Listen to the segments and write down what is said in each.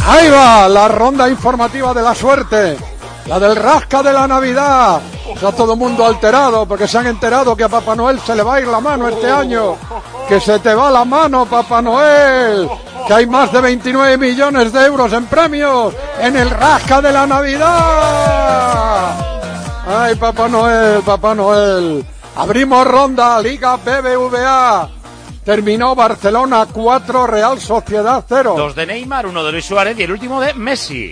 Ahí va la ronda informativa de la suerte, la del rasca de la Navidad. Está todo el mundo alterado porque se han enterado que a Papá Noel se le va a ir la mano este año. Que se te va la mano, Papá Noel. Que hay más de 29 millones de euros en premios en el rasca de la Navidad. Ay, Papá Noel, Papá Noel. Abrimos ronda, Liga BBVA. Terminó Barcelona 4, Real Sociedad 0. 2 de Neymar, 1 de Luis Suárez y el último de Messi.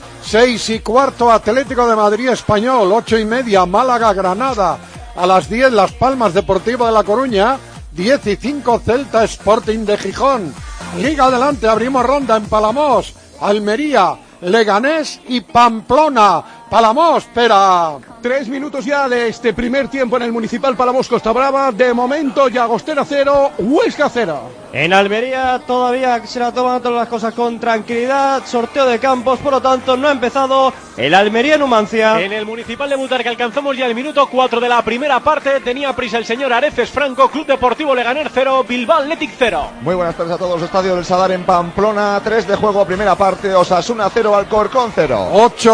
6:15, Atlético de Madrid Español. 8:30, Málaga Granada. A las 10, Las Palmas Deportivo de La Coruña. 10:05, Celta Sporting de Gijón. Liga adelante, abrimos ronda en Palamós, Almería, Leganés y Pamplona. Palamós, espera. 3 minutos ya de este primer tiempo en el Municipal Palamós Costa Brava. De momento, Llagostera 0, Huesca 0. En Almería todavía se la toman todas las cosas con tranquilidad. Sorteo de campos, por lo tanto, no ha empezado el Almería Numancia. En el Municipal de Butarque alcanzamos ya el minuto 4 de la primera parte. Tenía prisa el señor Areces Franco. Club Deportivo Leganés 0, Bilbao Athletic 0. Muy buenas tardes a todos. Estadio del Sadar en Pamplona. 3 de juego, primera parte. Osasuna 0, Alcorcón 0.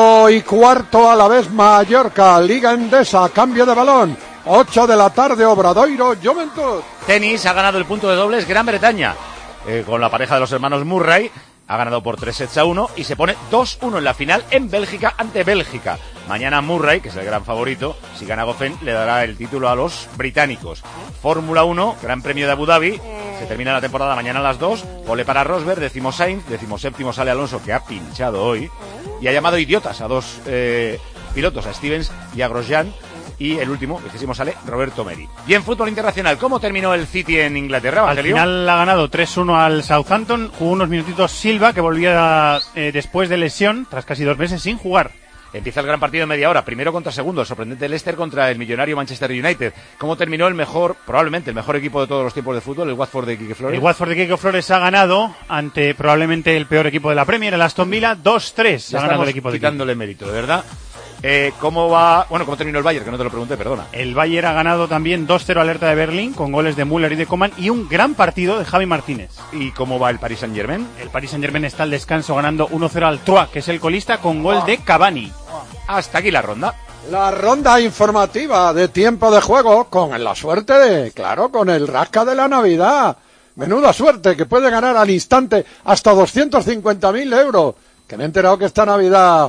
8:15, a la vez Mallorca, Liga Endesa, cambio de balón. 8 de la tarde, Obradoiro, Juventud. Tenis ha ganado el punto de dobles Gran Bretaña, con la pareja de los hermanos Murray. Ha ganado por 3-1 y se pone 2-1 en la final en Bélgica ante Bélgica. Mañana Murray, que es el gran favorito, si gana Goffin, le dará el título a los británicos. Fórmula 1, Gran Premio de Abu Dhabi. Se termina la temporada mañana a las 2. Pole para Rosberg, 10º Sainz, 17º sale Alonso, que ha pinchado hoy. Y ha llamado idiotas a 2 pilotos, a Stevens y a Grosjean. Y el último, 20º, sale Roberto Meri. Y en fútbol internacional, ¿cómo terminó el City en Inglaterra, Evangelio? Al final ha ganado 3-1 al Southampton. Jugó unos minutitos Silva, que volvía después de lesión, tras casi 2 meses sin jugar. Empieza el gran partido en media hora, primero contra segundo, el sorprendente Leicester contra el millonario Manchester United. ¿Cómo terminó el mejor, probablemente el mejor equipo de todos los tiempos de fútbol, el Watford de Quique Flores? El Watford de Quique Flores ha ganado ante probablemente el peor equipo de la Premier, el Aston Villa, 2-3. Ha ganado el equipo de quitándole mérito, de verdad. ¿Cómo va? Bueno, ¿cómo terminó el Bayern? Que no te lo pregunté, perdona. El Bayern ha ganado también 2-0 al Hertha de Berlín, con goles de Müller y de Coman, y un gran partido de Javi Martínez. ¿Y cómo va el Paris Saint-Germain? El Paris Saint-Germain está al descanso ganando 1-0 al Troyes, que es el colista, con gol de Cavani. Hasta aquí la ronda. La ronda informativa de tiempo de juego con la suerte de, claro, con el rasca de la Navidad. Menuda suerte, que puede ganar al instante hasta 250.000 euros. Que me he enterado que esta Navidad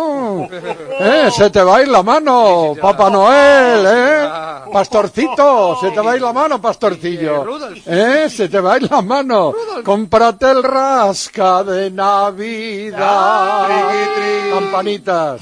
se te va a ir la mano, Papá Noel, Pastorcito, se te va a ir la mano, Pastorcillo, se te va a ir la mano. Cómprate el rasca de Navidad. Campanitas.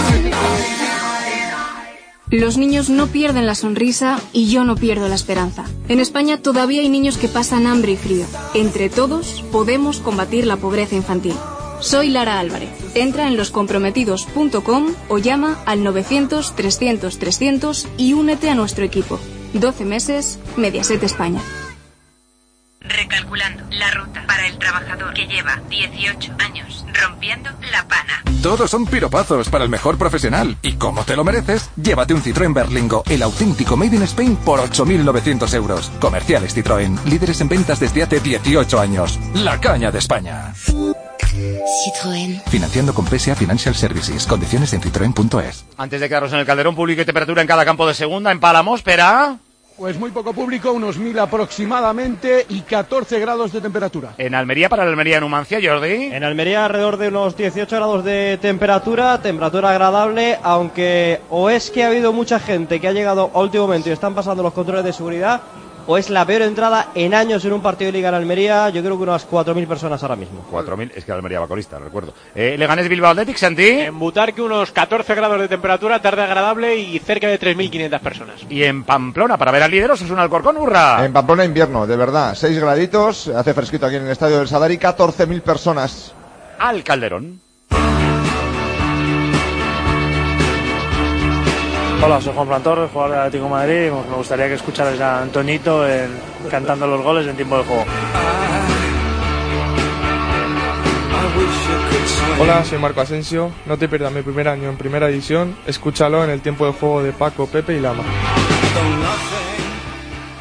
Los niños no pierden la sonrisa y yo no pierdo la esperanza. En España todavía hay niños que pasan hambre y frío. Entre todos podemos combatir la pobreza infantil. Soy Lara Álvarez. Entra en loscomprometidos.com o llama al 900-300-300 y únete a nuestro equipo. 12 meses, Mediaset España. Recalculando la ruta para el trabajador que lleva 18 años rompiendo la pana. Todos son piropazos para el mejor profesional. Y como te lo mereces, llévate un Citroën Berlingo, el auténtico Made in Spain, por 8.900 euros. Comerciales Citroën, líderes en ventas desde hace 18 años. La caña de España. Citroën. Financiando con PSA Financial Services. Condiciones en citroen.es. Antes de quedarnos en el Calderón, público y temperatura en cada campo de segunda. En Palamós, espera. Pues muy poco público, unos 1.000 aproximadamente y 14 grados de temperatura. En Almería, para la Almería Numancia, Jordi. En Almería alrededor de unos 18 grados de temperatura agradable, aunque o es que ha habido mucha gente que ha llegado a último momento y están pasando los controles de seguridad, o es la peor entrada en años en un partido de Liga en Almería. Yo creo que unas 4.000 personas ahora mismo. 4.000, es que Almería va colista, recuerdo. Leganés Bilbao Athletic, Santi. En Butarque unos 14 grados de temperatura, tarde agradable y cerca de 3.500 personas. Y en Pamplona, para ver al líder, es un Alcorcón, hurra. En Pamplona invierno, de verdad, 6 graditos, hace fresquito aquí en el Estadio del Sadar y 14.000 personas. Al Calderón. Hola, soy Juan Fran Torres, jugador del Atlético de Madrid. Me gustaría que escucharais a Antoñito cantando los goles en tiempo de juego. Hola, soy Marco Asensio. No te pierdas mi primer año en Primera División. Escúchalo en el tiempo de juego de Paco, Pepe y Lama.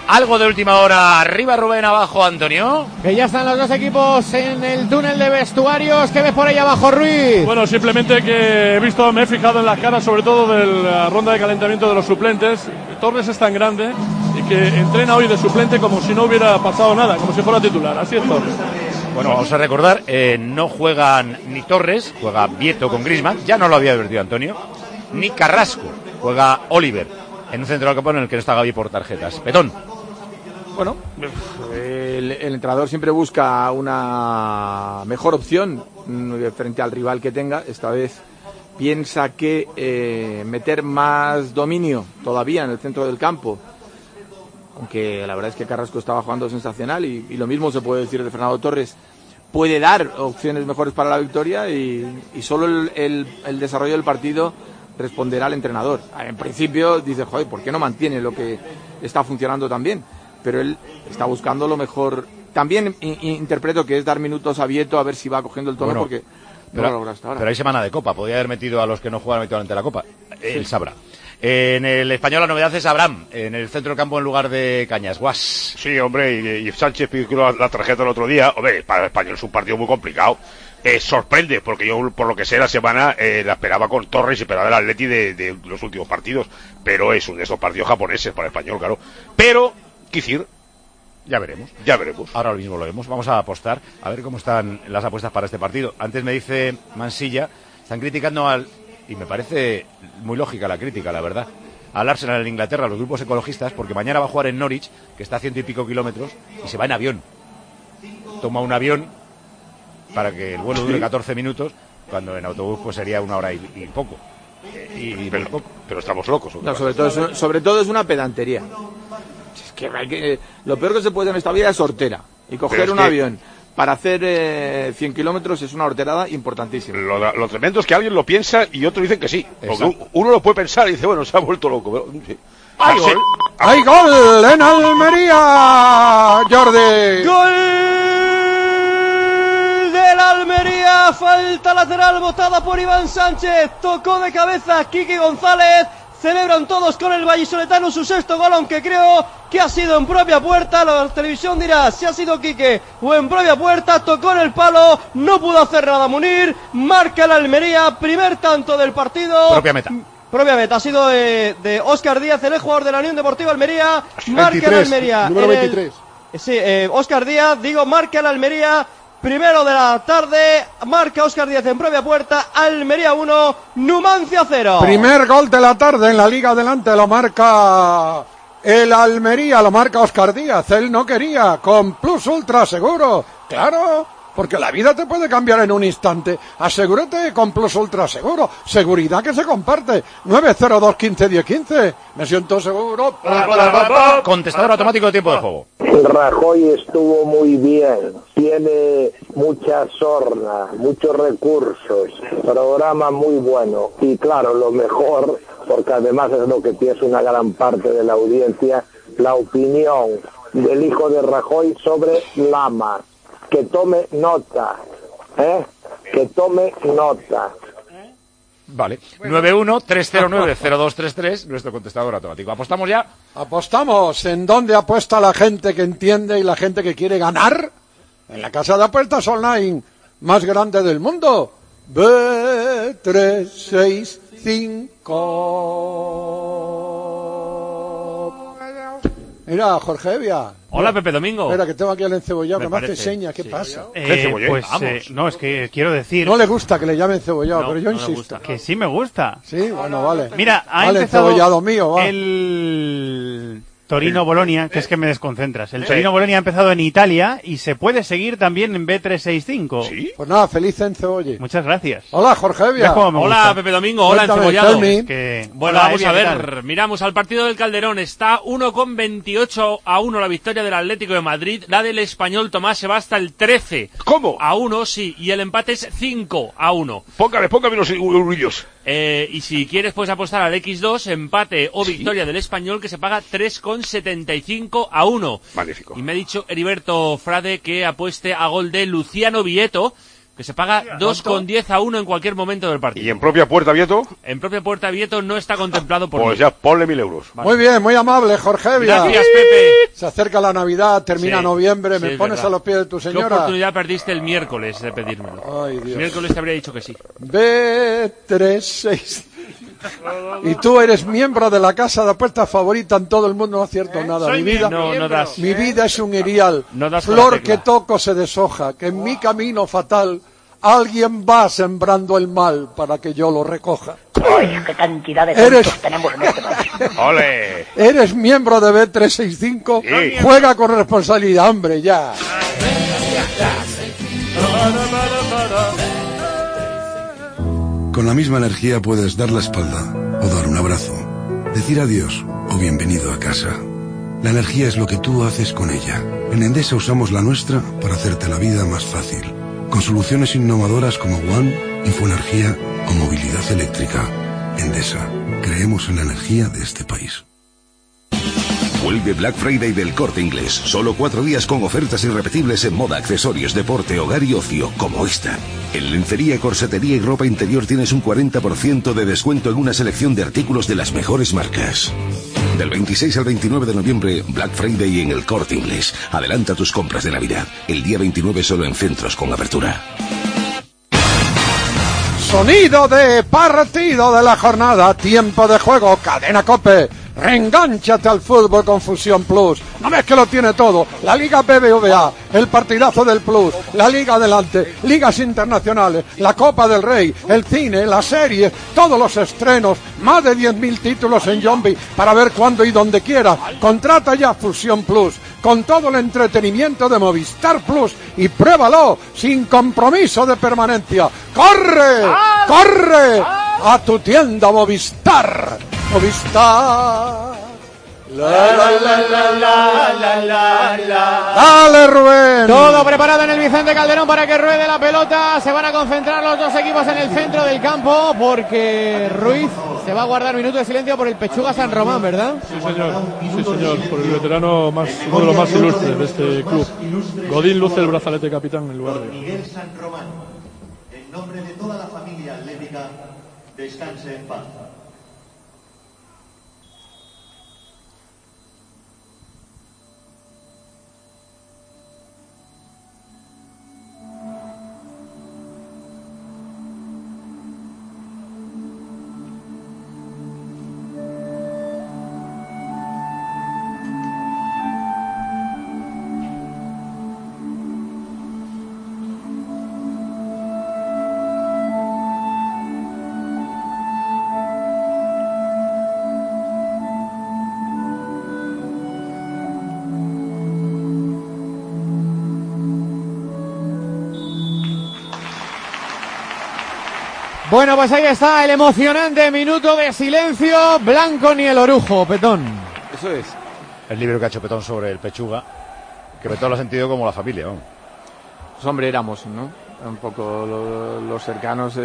Algo de última hora, arriba Rubén, abajo Antonio. Que ya están los dos equipos en el túnel de vestuarios. ¿Qué ves por ahí abajo, Ruiz? Bueno, simplemente que me he fijado en las caras, sobre todo de la ronda de calentamiento de los suplentes. Torres es tan grande y que entrena hoy de suplente como si no hubiera pasado nada, como si fuera titular. Así es Torres. Bueno, vamos a recordar, no juegan ni Torres, juega Vieto con Griezmann, ya no lo había advertido Antonio, ni Carrasco, juega Oliver, en un centro del campo en el que no está Gavi por tarjetas. Petón. Bueno, el entrenador siempre busca una mejor opción frente al rival que tenga. Esta vez piensa que meter más dominio todavía en el centro del campo, aunque la verdad es que Carrasco estaba jugando sensacional y lo mismo se puede decir de Fernando Torres, puede dar opciones mejores para la victoria y solo el desarrollo del partido responderá al entrenador. En principio dice, joder, ¿por qué no mantiene lo que está funcionando tan bien? Pero él está buscando lo mejor. También interpreto que es dar minutos a Vieto a ver si va cogiendo el tono, porque no lo logra hasta ahora. Pero hay semana de Copa, podría haber metido a los que no juegan habitualmente la Copa. Él sabrá. En el Español la novedad es Abraham, en el centro del campo en lugar de Cañas. Guas. Sí, hombre, y Sánchez pidió la tarjeta el otro día. Hombre, para el Español es un partido muy complicado. Sorprende, porque yo, por lo que sé, la semana la esperaba con Torres y esperaba el Atleti de los últimos partidos. Pero es uno de esos partidos japoneses para el Español, claro. Pero, quisir, ya veremos. Ahora mismo lo vemos. Vamos a apostar, a ver cómo están las apuestas para este partido. Antes me dice Mansilla, están criticando y me parece muy lógica la crítica, la verdad, al Arsenal en Inglaterra, los grupos ecologistas, porque mañana va a jugar en Norwich, que está a 100 y pico kilómetros, y se va en avión. Toma un avión para que el vuelo dure 14 minutos, cuando en autobús pues sería 1 hora y poco. Pero estamos locos. No, sobre todo es una pedantería. Es que lo peor que se puede en esta vida es hortera. Y coger un avión para hacer 100 kilómetros es una horterada importantísima. Lo tremendo es que alguien lo piensa y otros dicen que sí. Porque uno lo puede pensar y dice, bueno, se ha vuelto loco. Pero, sí. ¡Hay gol! ¡Hay gol en Almería, Jordi! ¡Gol del Almería! Falta lateral botada por Iván Sánchez. Tocó de cabeza Quique González. Celebran todos con el vallisoletano su sexto gol, aunque creo que ha sido en propia puerta. La televisión dirá si ha sido Quique o en propia puerta. Tocó en el palo, no pudo hacer nada Munir. Marca el Almería, primer tanto del partido. Propia meta. Ha sido de Óscar Díaz, el jugador de la Unión Deportiva Almería. Marca 23, el Almería. Número 23. Óscar Díaz, marca el Almería. Primero de la tarde, marca Óscar Díaz en propia puerta, Almería 1, Numancia 0. Primer gol de la tarde en la Liga Adelante, lo marca el Almería, lo marca Óscar Díaz, él no quería, con Plus Ultra seguro, claro, porque la vida te puede cambiar en un instante, asegúrate con Plus Ultra seguro, seguridad que se comparte, 902 15 10 15, me siento seguro. Contestador automático de tiempo de juego. Rajoy estuvo muy bien, tiene mucha sorna, muchos recursos, programa muy bueno y claro, lo mejor, porque además es lo que piensa una gran parte de la audiencia, la opinión del hijo de Rajoy sobre Lama, que tome nota, que tome nota. Vale, 91-309-0233, nuestro contestador automático. ¿Apostamos ya? Apostamos. ¿En dónde apuesta la gente que entiende y la gente que quiere ganar? En la casa de apuestas online más grande del mundo. B365. Mira, Jorge Evia. Hola, Pepe Domingo. Espera, que tengo aquí al encebollado, que me hace señas. ¿Qué pasa? No, es que quiero decir... No le gusta que le llamen cebollado, pero yo insisto. Que sí me gusta. Sí, bueno, vale. Mira, ha vale, empezado cebollado mío, va. El Torino-Bolonia, que es que me desconcentras. El Torino-Bolonia ha empezado en Italia y se puede seguir también en B365. ¿Sí? Pues nada, feliz encebolle. Muchas gracias. Hola, Jorge Evia. Hola, Pepe Domingo. Hola, encebollado. Bueno, vamos a ver. Miramos al partido del Calderón. Está 1,28-1 la victoria del Atlético de Madrid. La del Español, Tomás, se va hasta el 13. ¿Cómo? 1, sí. Y el empate es 5-1. Póngame unos eurillos. Y si quieres puedes apostar al X2, empate o victoria del Español, que se paga 3,75-1. Magnífico. Y me ha dicho Heriberto Frade que apueste a gol de Luciano Vieto, que se paga 2,10 a 1 en cualquier momento del partido. ¿Y en propia puerta, Vieto? En propia puerta, Vieto no está contemplado por Pues mí. ya, ponle 1.000 euros. Vale. Muy bien, muy amable, Jorge Evia. Gracias, Pepe. Se acerca la Navidad, termina Sí, noviembre, sí, me es pones verdad. a los pies de tu ¿Qué señora. oportunidad perdiste el miércoles de pedírmelo? Ay, Dios. El miércoles te habría dicho que sí. B36. Y tú eres miembro de la casa de apuestas favorita en todo el mundo, no acierto nada. Soy Mi vida, miembro. No das. mi vida es un erial. No das con la Flor tecla. que toco se deshoja, que en mi camino fatal alguien va sembrando el mal para que yo lo recoja. ¡Ay, qué cantidad de Eres- tontos tenemos en este país! ¡Ole! ¿Eres miembro de B365? Sí. Juega con responsabilidad, hombre, ya. Con la misma energía puedes dar la espalda o dar un abrazo, decir adiós o bienvenido a casa. La energía es lo que tú haces con ella. En Endesa usamos la nuestra para hacerte la vida más fácil, con soluciones innovadoras como One, Infoenergía o movilidad eléctrica. Endesa, creemos en la energía de este país. Vuelve Black Friday del Corte Inglés. Solo 4 días con ofertas irrepetibles en moda, accesorios, deporte, hogar y ocio, como esta. En lencería, corsetería y ropa interior tienes un 40% de descuento en una selección de artículos de las mejores marcas. Del 26 al 29 de noviembre, Black Friday en el Corte Inglés. Adelanta tus compras de Navidad. El día 29 solo en centros con apertura. Sonido de partido de la jornada, tiempo de juego, Cadena COPE. Reengánchate al fútbol con Fusión Plus. No ves que lo tiene todo. La Liga BBVA, el partidazo del Plus, la Liga Adelante, ligas internacionales, la Copa del Rey, el cine, las series, todos los estrenos, más de 10.000 títulos en Yombi para ver cuándo y donde quiera. Contrata ya Fusión Plus con todo el entretenimiento de Movistar Plus y pruébalo sin compromiso de permanencia. ¡Corre! ¡Corre! A tu tienda Movistar. Movistar. Dale, Rubén. Todo preparado en el Vicente Calderón para que ruede la pelota. Se van a concentrar los dos equipos en el centro del campo porque Ruiz se va a guardar minuto de silencio por el Pechuga San Román, ¿verdad? Sí, señor, por el veterano más, uno de los más ilustres de este club. Godín luce el brazalete capitán en lugar de... Miguel San Román, en nombre de toda la familia atlética, descanse en paz. Bueno, pues ahí está el emocionante minuto de silencio. Blanco ni el orujo, Petón. Eso es. El libro que ha hecho Petón sobre el Pechuga, que Petón lo ha sentido como la familia, ¿no? Pues hombre, éramos, ¿no? Un poco los cercanos.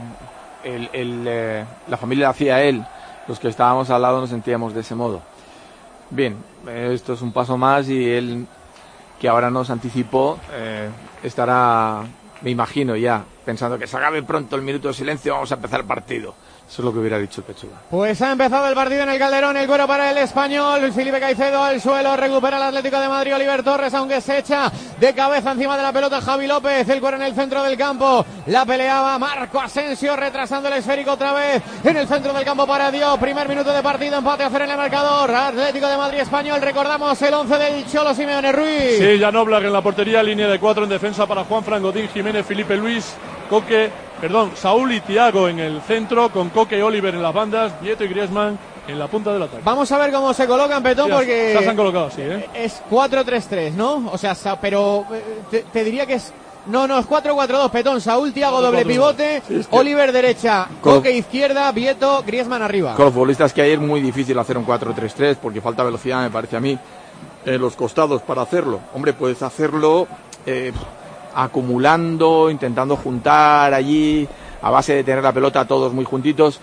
La familia hacía él. Los que estábamos al lado nos sentíamos de ese modo. Bien, esto es un paso más y él, que ahora nos anticipó, estará, me imagino ya, pensando que se acabe pronto el minuto de silencio, vamos a empezar el partido. Eso es lo que hubiera dicho el Pechuga. Pues ha empezado el partido en el Calderón, el cuero para el español, Luis Felipe Caicedo al suelo, recupera el Atlético de Madrid, Oliver Torres, aunque se echa de cabeza encima de la pelota Javi López, el cuero en el centro del campo, la peleaba Marco Asensio, retrasando el esférico otra vez, en el centro del campo para Diop, primer minuto de partido, empate a 0 en el marcador, Atlético de Madrid español, recordamos el 11 del Cholo Simeone. Ruiz. Sí, Jan Oblak en la portería, línea de 4 en defensa para Juan Fran, Godín, Jiménez, Felipe Luis, Saúl y Thiago en el centro, con Coque y Oliver en las bandas, Vieto y Griezmann en la punta del ataque. Vamos a ver cómo se colocan, Petón, Sí, porque se han colocado, sí, ¿eh? Es 4-3-3, ¿no? O sea, pero te diría que es... No, es 4-4-2, Petón, Saúl, Thiago, doble pivote, sí, Oliver derecha, Coque izquierda, Vieto, Griezmann arriba. Con los futbolistas que hay es muy difícil hacer un 4-3-3 porque falta velocidad, me parece a mí, en los costados para hacerlo. Hombre, puedes hacerlo acumulando, intentando juntar allí, a base de tener la pelota todos muy juntitos,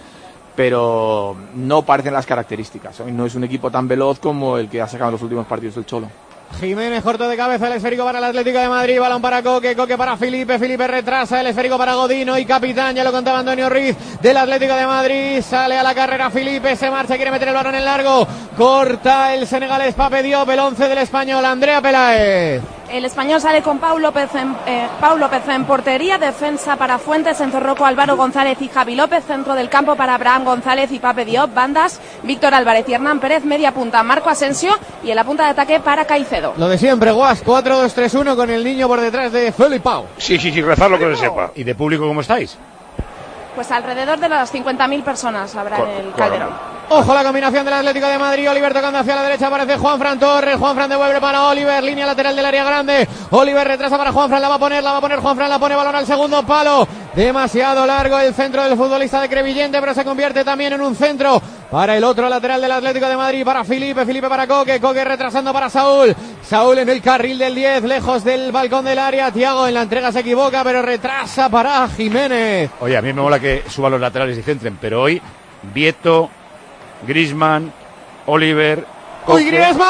pero no parecen las características. No es un equipo tan veloz como el que ha sacado en los últimos partidos el Cholo. Jiménez corto de cabeza, el esférico para el Atlético de Madrid, balón para Coque, Coque para Felipe retrasa, el esférico para Godino y capitán, ya lo contaba Antonio Ruiz del Atlético de Madrid, sale a la carrera Felipe, se marcha, quiere meter el balón en largo, corta el senegalés Pape Diop, el 11 del Español, Andrea Peláez. El Español sale con Pau López en portería, defensa para Fuentes, Enzorroco, Álvaro González y Javi López, centro del campo para Abraham González y Pape Diop, bandas, Víctor Álvarez y Hernán Pérez, media punta Marco Asensio y en la punta de ataque para Caicedo. Lo de siempre, Guas, 4-2-3-1 con el niño por detrás de Felipe Pau. Sí, rezar lo que se sepa. ¿Y de público cómo estáis? Pues alrededor de las 50.000 personas habrá en el Calderón. Ojo la combinación del Atlético de Madrid, Oliver tocando hacia la derecha, aparece Juanfran Torres, Juanfran devuelve para Oliver, línea lateral del área grande, Oliver retrasa para Juanfran, la va a poner Juanfran, la pone balón al segundo palo, demasiado largo el centro del futbolista de Crevillente, pero se convierte también en un centro para el otro lateral del Atlético de Madrid, para Felipe para Coque, Coque retrasando para Saúl en el carril del 10, lejos del balcón del área, Thiago en la entrega se equivoca, pero retrasa para Jiménez. Oye, a mí me mola que suban los laterales y centren, pero hoy Vieto, Griezmann, Oliver, ¡Uy, Griezmann!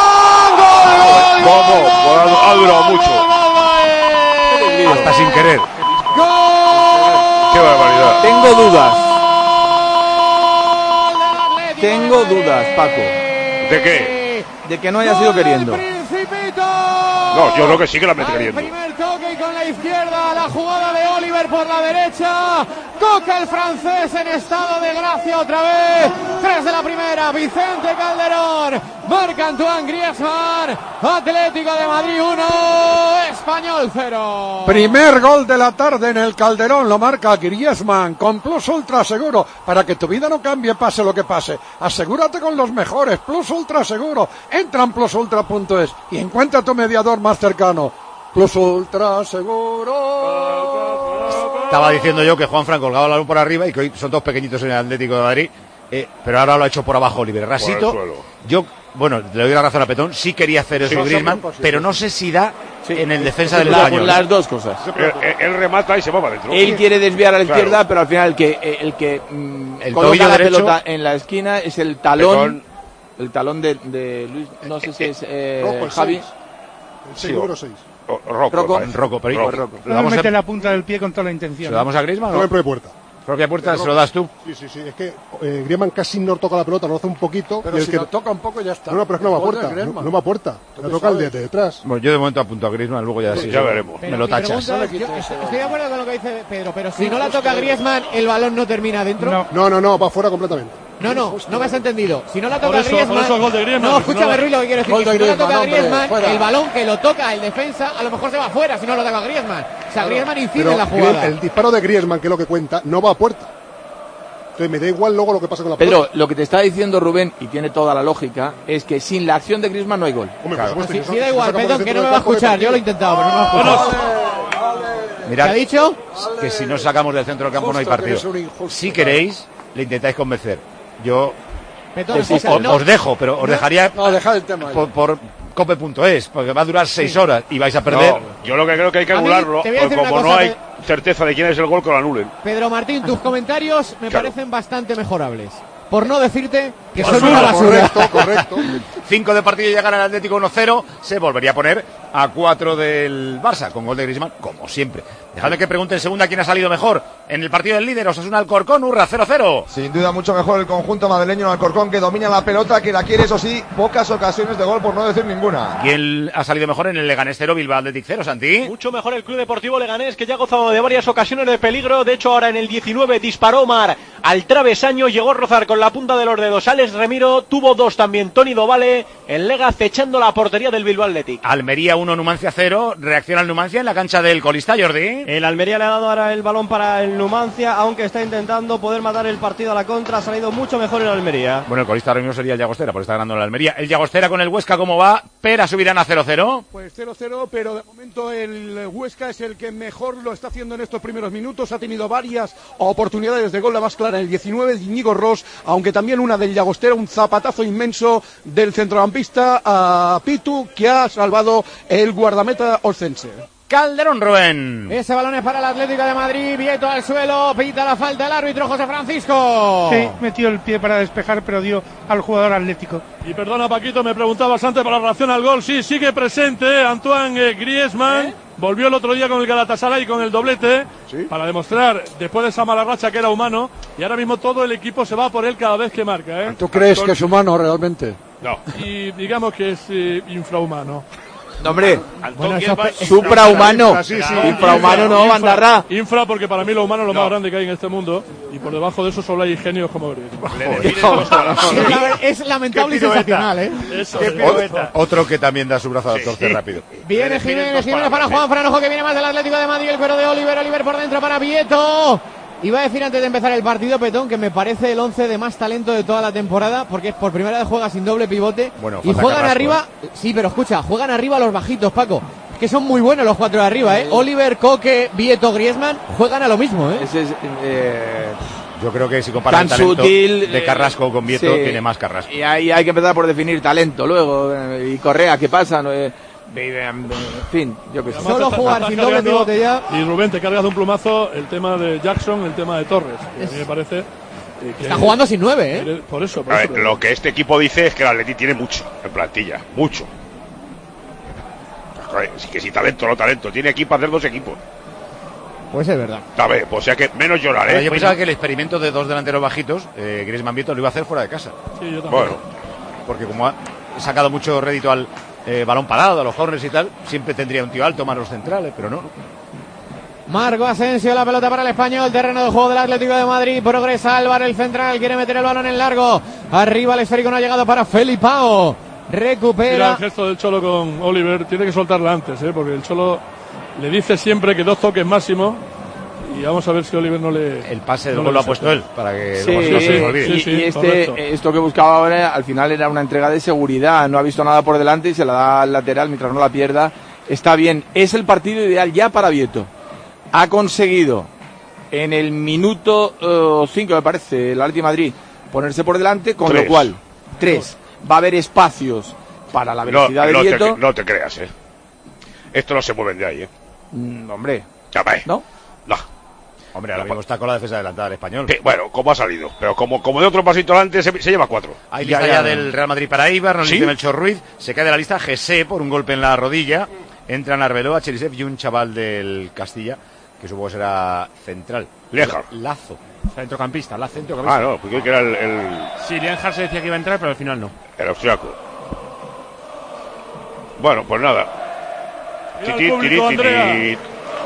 ¡Gol! Ha durado mucho. Hasta sin querer. ¡Qué barbaridad! Tengo dudas, Paco. ¿De qué? De que no haya sido queriendo. No, yo creo que sí que la mete queriendo. Primer toque y con la izquierda la jugada de Oliver por la derecha. Toca el francés en estado de gracia otra vez. 3 de la primera, Vicente Calderón. Marca Antoine Griezmann. Atlético de Madrid 1, Español 0. Primer gol de la tarde en el Calderón, lo marca Griezmann con Plus Ultra Seguro. Para que tu vida no cambie, pase lo que pase. Asegúrate con los mejores, Plus Ultra Seguro. Entra en plusultra.es y encuentra tu mediador más cercano. Plus Ultra Seguro. Estaba diciendo yo que Juanfran colgaba el balón por arriba y que hoy son dos pequeñitos en el Atlético de Madrid, pero ahora lo ha hecho por abajo Oliver. Rasito, yo, bueno, le doy la razón a Petón, sí quería hacer eso Griezmann, pero no sé si da en el defensa del Español. Las dos cosas. Él remata y se va para adentro. Él quiere desviar a la izquierda, pero al final el que coloca la pelota en la esquina es el talón. El talón de Luis, no sé si es Javi. Seguro 6. Rocco. Vamos a meter la punta del pie con toda la intención. ¿Se lo damos a Griezmann? No, en propia puerta. Propia puerta, se lo das tú. Sí. Es que Griezmann casi no toca la pelota, lo hace un poquito. Pero y si lo toca un poco ya está. No, pero es que no va a puerta. No va a puerta. Lo toca el de detrás. Bueno, yo de momento apunto a Griezmann, luego ya ya veremos. Me lo tachas. Yo estoy de acuerdo con lo que dice Pedro, pero si no la toca Griezmann, ¿el balón no termina adentro? No, va fuera completamente. No me has entendido. Si no la toca Griezmann, Griezmann. no, escúchame Ruiz lo que quiero decir. Si no la toca Griezmann, fuera. el balón que lo toca el defensa, a lo mejor se va fuera si no lo toca Griezmann. O sea, Griezmann incide en la jugada. El disparo de Griezmann, que es lo que cuenta, no va a puerta. Entonces me da igual luego lo que pasa con la pelota. pelota. Pero lo que te está diciendo Rubén, y tiene toda la lógica, es que sin la acción de Griezmann no hay gol. Hombre, por supuesto, Sí, da igual, perdón, que no me va a escuchar. Yo lo he intentado, pero no me va a escuchar. Mirad, ¿Qué ha dicho? que si no sacamos del centro del campo no hay partido. Si queréis, le intentáis convencer. Yo os dejo, pero os dejaría dejad el tema por cope.es, porque va a durar 6 horas y vais a perder. No, yo lo que creo que hay que anularlo, porque como no hay certeza de quién es el gol, que lo anulen. Pedro Martín, tus comentarios me parecen bastante mejorables. Por no decirte que son una basura. Correcto. 5 de partido y ya gana el Atlético 1-0. Se volvería a poner a 4 del Barça, con gol de Griezmann, como siempre. Dejadme que pregunte en segunda quién ha salido mejor en el partido del líder, Osasuna Alcorcón, Urra 0-0. Sin duda mucho mejor el conjunto madrileño, Alcorcón, que domina la pelota, que la quiere, eso sí, pocas ocasiones de gol, por no decir ninguna. ¿Quién ha salido mejor en el Leganés 0, Bilbao Athletic 0, Santi? Mucho mejor el Club Deportivo Leganés, que ya ha gozado de varias ocasiones de peligro. De hecho, ahora en el 19 disparó Omar al travesaño, llegó a rozar con la punta de los dedos Alex Remiro, tuvo 2 también Toni Dovale. El Lega acechando la portería del Bilbao Athletic. Almería 1, Numancia 0. Reacciona el Numancia en la cancha del Colista, Jordi. El Almería le ha dado ahora el balón para el Numancia, aunque está intentando poder matar el partido a la contra. Ha salido mucho mejor el Almería. Bueno, el colista ahora mismo sería el Llagostera, porque está ganando el Almería. El Llagostera con el Huesca, ¿cómo va? Pera subirán a 0-0. Pues 0-0, pero de momento el Huesca es el que mejor lo está haciendo en estos primeros minutos. Ha tenido varias oportunidades de gol, la más clara en el 19 de Íñigo Ross, aunque también una del Llagostera, un zapatazo inmenso del centrocampista a Pitu, que ha salvado el guardameta oscense. Calderón, Rubén. Ese balón es para el Atlético de Madrid. Vieto al suelo, pita la falta el árbitro José Francisco. Sí, metió el pie para despejar, pero dio al jugador atlético. Y perdona, Paquito, me preguntabas antes por la reacción al gol. Sí, sigue presente Antoine Griezmann. Volvió el otro día con el Galatasaray con el doblete para demostrar después de esa mala racha que era humano, y ahora mismo todo el equipo se va por él cada vez que marca. ¿Tú crees que es humano realmente? No. Y digamos que es infrahumano. No, hombre, Bueno, suprahumano. Infrahumano no, Bandarra. Infra porque para mí lo humano es lo más grande que hay en este mundo, y por debajo de eso solo hay genios como Griezmann. Es lamentable y sensacional, ¿eh? Otro que también da su brazo a torcer rápido. Viene Jiménez para Juan Fran, ojo que viene más del Atlético de Madrid, el cuero de Oliver por dentro para Vieto. Iba a decir antes de empezar el partido, Petón, que me parece el 11 de más talento de toda la temporada, porque es por primera vez juega sin doble pivote. Bueno, y juegan Carrasco, arriba, sí, pero escucha, juegan arriba los bajitos, Paco. Es que son muy buenos los cuatro de arriba, ¿eh? Oliver, Coque, Vieto, Griezmann, juegan a lo mismo, ¿eh? Yo creo que si comparan el tan talento sutil, de Carrasco con Vieto, sí. tiene más Carrasco. Y ahí hay que empezar por definir talento luego. Y Correa, ¿qué pasa? En fin, yo que sé. Solo jugar sin doble pivote ya. Y Rubén, te cargas de un plumazo el tema de Jackson, el tema de Torres. Que a mí me parece que está jugando sin 9, ¿eh? Por eso. A ver, lo que este equipo dice es que el Atleti tiene mucho en plantilla, mucho. Joder, que si talento no talento, tiene aquí para hacer 2 equipos. Pues es verdad. A ver, pues sea que menos llorar, Yo pensaba que el experimento de 2 delanteros bajitos, Griezmann Vieto, lo iba a hacer fuera de casa. Sí, yo también. Bueno, porque como ha sacado mucho rédito al balón parado, a los corners y tal, siempre tendría un tío alto más los centrales, pero no. Marco Asensio, la pelota para el Español, terreno de juego del Atlético de Madrid, progresa Álvaro, el central, quiere meter el balón en largo, arriba el esférico no ha llegado para Felipao, recupera. Mira el gesto del Cholo con Oliver, tiene que soltarla antes, porque el Cholo le dice siempre que 2 toques máximo, y vamos a ver si Oliver no le... El pase del gol lo ha puesto él, para que Sí, luego no se nos olvide. y esto que buscaba ahora, al final era una entrega de seguridad, no ha visto nada por delante y se la da al lateral mientras no la pierda. Está bien, es el partido ideal ya para Vieto. Ha conseguido en el minuto 5, me parece, el Atlético de Madrid, ponerse por delante, con lo cual, 3, va a haber espacios para la velocidad de Vieto. No te creas, Esto no se mueven de ahí, Hombre. Ya va, ¿No? No. Hombre, ahora mismo está con la defensa adelantada del Español. Bueno, como ha salido, pero como de otro pasito adelante se lleva 4. Hay lista ya del Real Madrid para Eibar, nos ¿Sí? dice Melchor Ruiz, se cae de la lista Jesse por un golpe en la rodilla, entran Arbeloa, Cherisev y un chaval del Castilla, que supongo que será central. Lienhard. Lazo. Centrocampista. Ah, no, porque que era el Sí, Lienhard se decía que iba a entrar, pero al final no. el austriaco. Bueno, pues nada. Mira el público, Andrea.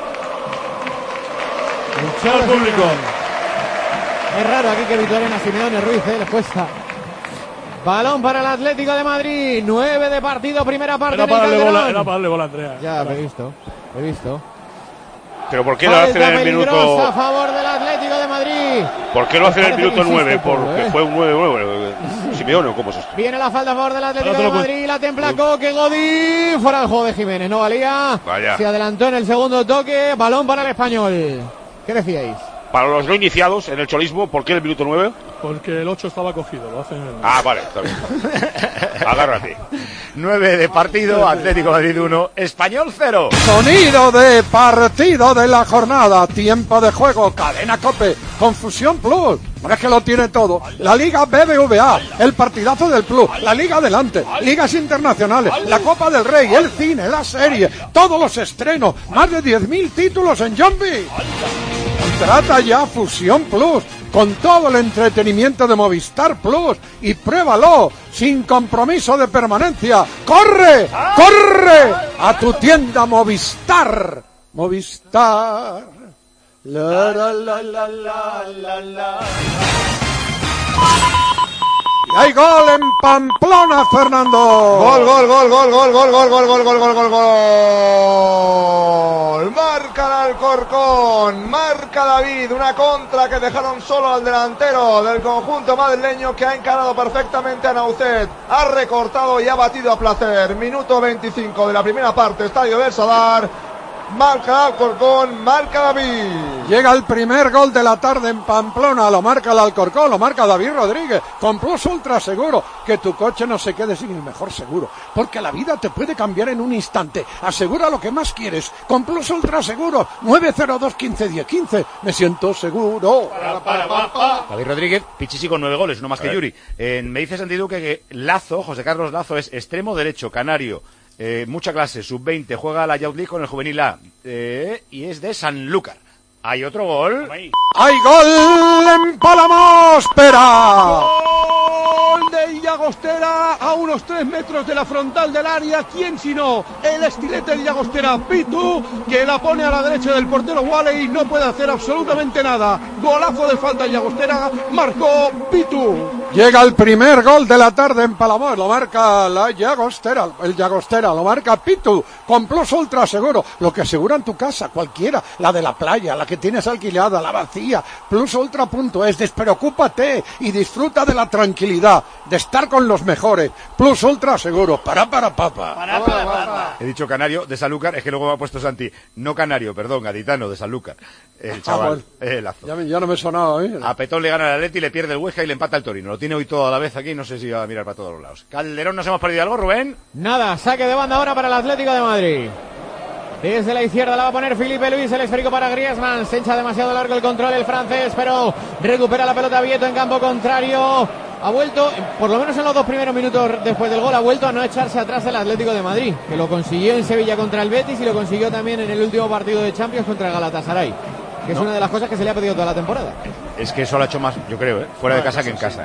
Al público. Es raro aquí que Victoriano Simeone Ruiz, les cuesta. Balón para el Atlético de Madrid, 9 de partido, primera parte. Era para darle bola, Andrea. Ya, lo he visto. Pero ¿por qué lo hacen en el minuto? A favor del Atlético de Madrid. ¿Por qué lo hacen en el Parece que minuto 9? insiste un poco, Porque fue un 9-9. Simeone, ¿cómo es esto? Viene la falta a favor del Atlético Ahora te de lo Madrid, la templa Coque, Godín, fuera del juego de Jiménez, no valía. Vaya. Se adelantó en el segundo toque, balón para el Español. ¿Qué decíais? Para los no iniciados en el cholismo, ¿por qué el minuto 9? Porque el 8 estaba cogido, lo hacen en el... Ah, vale, está bien. Agárrate. 9 de partido, Atlético Madrid 1, Español 0. Sonido de partido de la jornada, tiempo de juego, cadena COPE, Confusión Plus. Ahora es que lo tiene todo. La Liga BBVA, el partidazo del Plus, la Liga Adelante, ligas internacionales, la Copa del Rey, el cine, la serie, todos los estrenos, más de 10.000 títulos en Jumpy. Trata ya Fusión Plus, con todo el entretenimiento de Movistar Plus, y pruébalo, sin compromiso de permanencia. ¡Corre! ¡Corre! A tu tienda Movistar. Movistar. La, la, la, la, la, la, la. Y hay gol en Pamplona, Fernando. Gol. Marca el Alcorcón, marca David, una contra que dejaron solo al delantero del conjunto madrileño, que ha encarado perfectamente a Naucet, ha recortado y ha batido a placer. Minuto 25 de la primera parte, Estadio del Sadar. marca Alcorcón, marca David. Llega el primer gol de la tarde en Pamplona, lo marca el Alcorcón, lo marca David Rodríguez, con Plus Ultra Seguro, que tu coche no se quede sin el mejor seguro, porque la vida te puede cambiar en un instante. Asegura lo que más quieres, con Plus Ultra Seguro, 902 15 10 15, me siento seguro. David Rodríguez, Pichichi con 9 goles, no más que Yuri. Me dice Santiduque que Lazo, José Carlos Lazo, es extremo derecho, canario, mucha clase, sub-20, juega a la Youth League con el Juvenil A, y es de Sanlúcar. Hay otro gol. ¡Hay gol en Palamóspera! Gol de Llagostera a unos 3 metros de la frontal del área. ¿Quién sino el estilete de Llagostera, Pitu, que la pone a la derecha del portero Wally y no puede hacer absolutamente nada? Golazo de falta en Llagostera, marcó Pitu. Llega el primer gol de la tarde en Palamós, lo marca la Llagostera, el Llagostera, lo marca Pitu, con Plus Ultra Seguro, lo que asegura en tu casa, cualquiera, la de la playa, la que tienes alquilada, la vacía, plusultra.es, despreocúpate y disfruta de la tranquilidad de estar con los mejores. Plus Ultra Seguro, papa. He dicho canario de Sanlúcar, es que luego me ha puesto Santi, no canario, perdón, gaditano de Sanlúcar. El chaval, Lazo. Ya no me sonaba, ¿eh? A Petón le gana el Atleti, le pierde el Huesca y le empata el Torino. Lo tiene hoy todo a la vez aquí, no sé si va a mirar para todos los lados. Calderón, ¿nos hemos perdido algo, Rubén? Nada, saque de banda ahora para el Atlético de Madrid. Desde la izquierda la va a poner Filipe Luis, el esférico para Griezmann. Se echa demasiado largo el control el francés, pero recupera la pelota Vieto en campo contrario. Ha vuelto, por lo menos en los 2 primeros minutos después del gol, ha vuelto a no echarse atrás el Atlético de Madrid, que lo consiguió en Sevilla contra el Betis y lo consiguió también en el último partido de Champions contra el Galatasaray, que es una de las cosas que se le ha pedido toda la temporada. Es que eso lo ha hecho más, yo creo, fuera de casa que en casa.